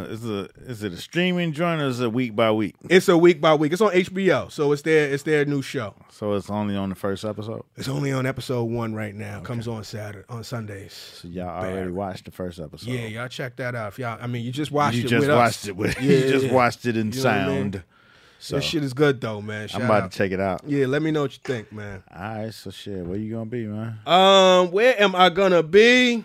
a streaming joint or is it week by week? It's a week by week. It's on HBO, so it's their new show. So it's only on the first episode? It's only on episode 1 right now. Okay. Comes on Sundays. So y'all already watched the first episode? Yeah, y'all check that out. If y'all, you just watched it with us. You just watched it in sound. So this shit is good though, man. I'm about to check it out. Yeah, let me know what you think, man. All right, so shit, where you gonna be, man? Where am I gonna be?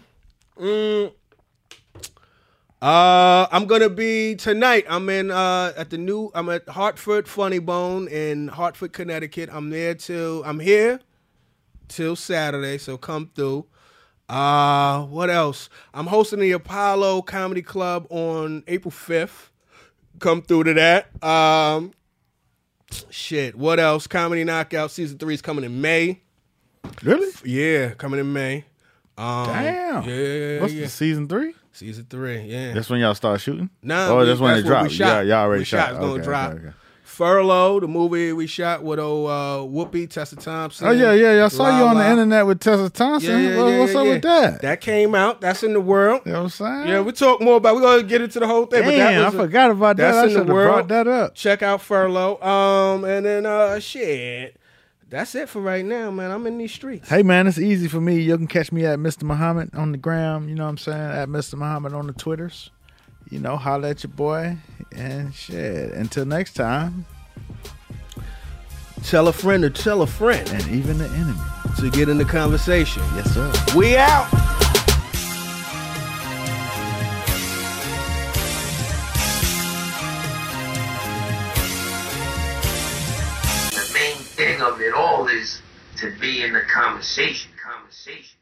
I'm gonna be tonight. I'm at Hartford Funny Bone in Hartford, Connecticut. I'm here till Saturday, so come through. What else? I'm hosting the Apollo Comedy Club on April 5th. Come through to that. Shit, what else? Comedy Knockout Season 3 is coming in May. Really? Yeah, coming in May. Damn. Yeah. What's the Season 3? Season 3, yeah. That's when y'all start shooting? No. That's when it dropped. Y'all already shot. It's going to drop. Okay. Furlough, the movie we shot with Whoopi, Tessa Thompson. Oh, yeah. I saw you on the internet with Tessa Thompson. What's up with that? That came out. That's in the world. You know what I'm saying? Yeah, we talk more about it. We're going to get into the whole thing. Damn, I forgot about that. I should have brought that up. Check out Furlough. And then, shit. That's it for right now, man. I'm in these streets. Hey, man, it's easy for me. You can catch me at Mr. Muhammad on the gram. You know what I'm saying? At Mr. Muhammad on the Twitters. Holla at your boy. And shit. Until next time. Tell a friend to tell a friend. And even the enemy. To get in the conversation. Yes, sir. We out. The main thing of it all is to be in the conversation.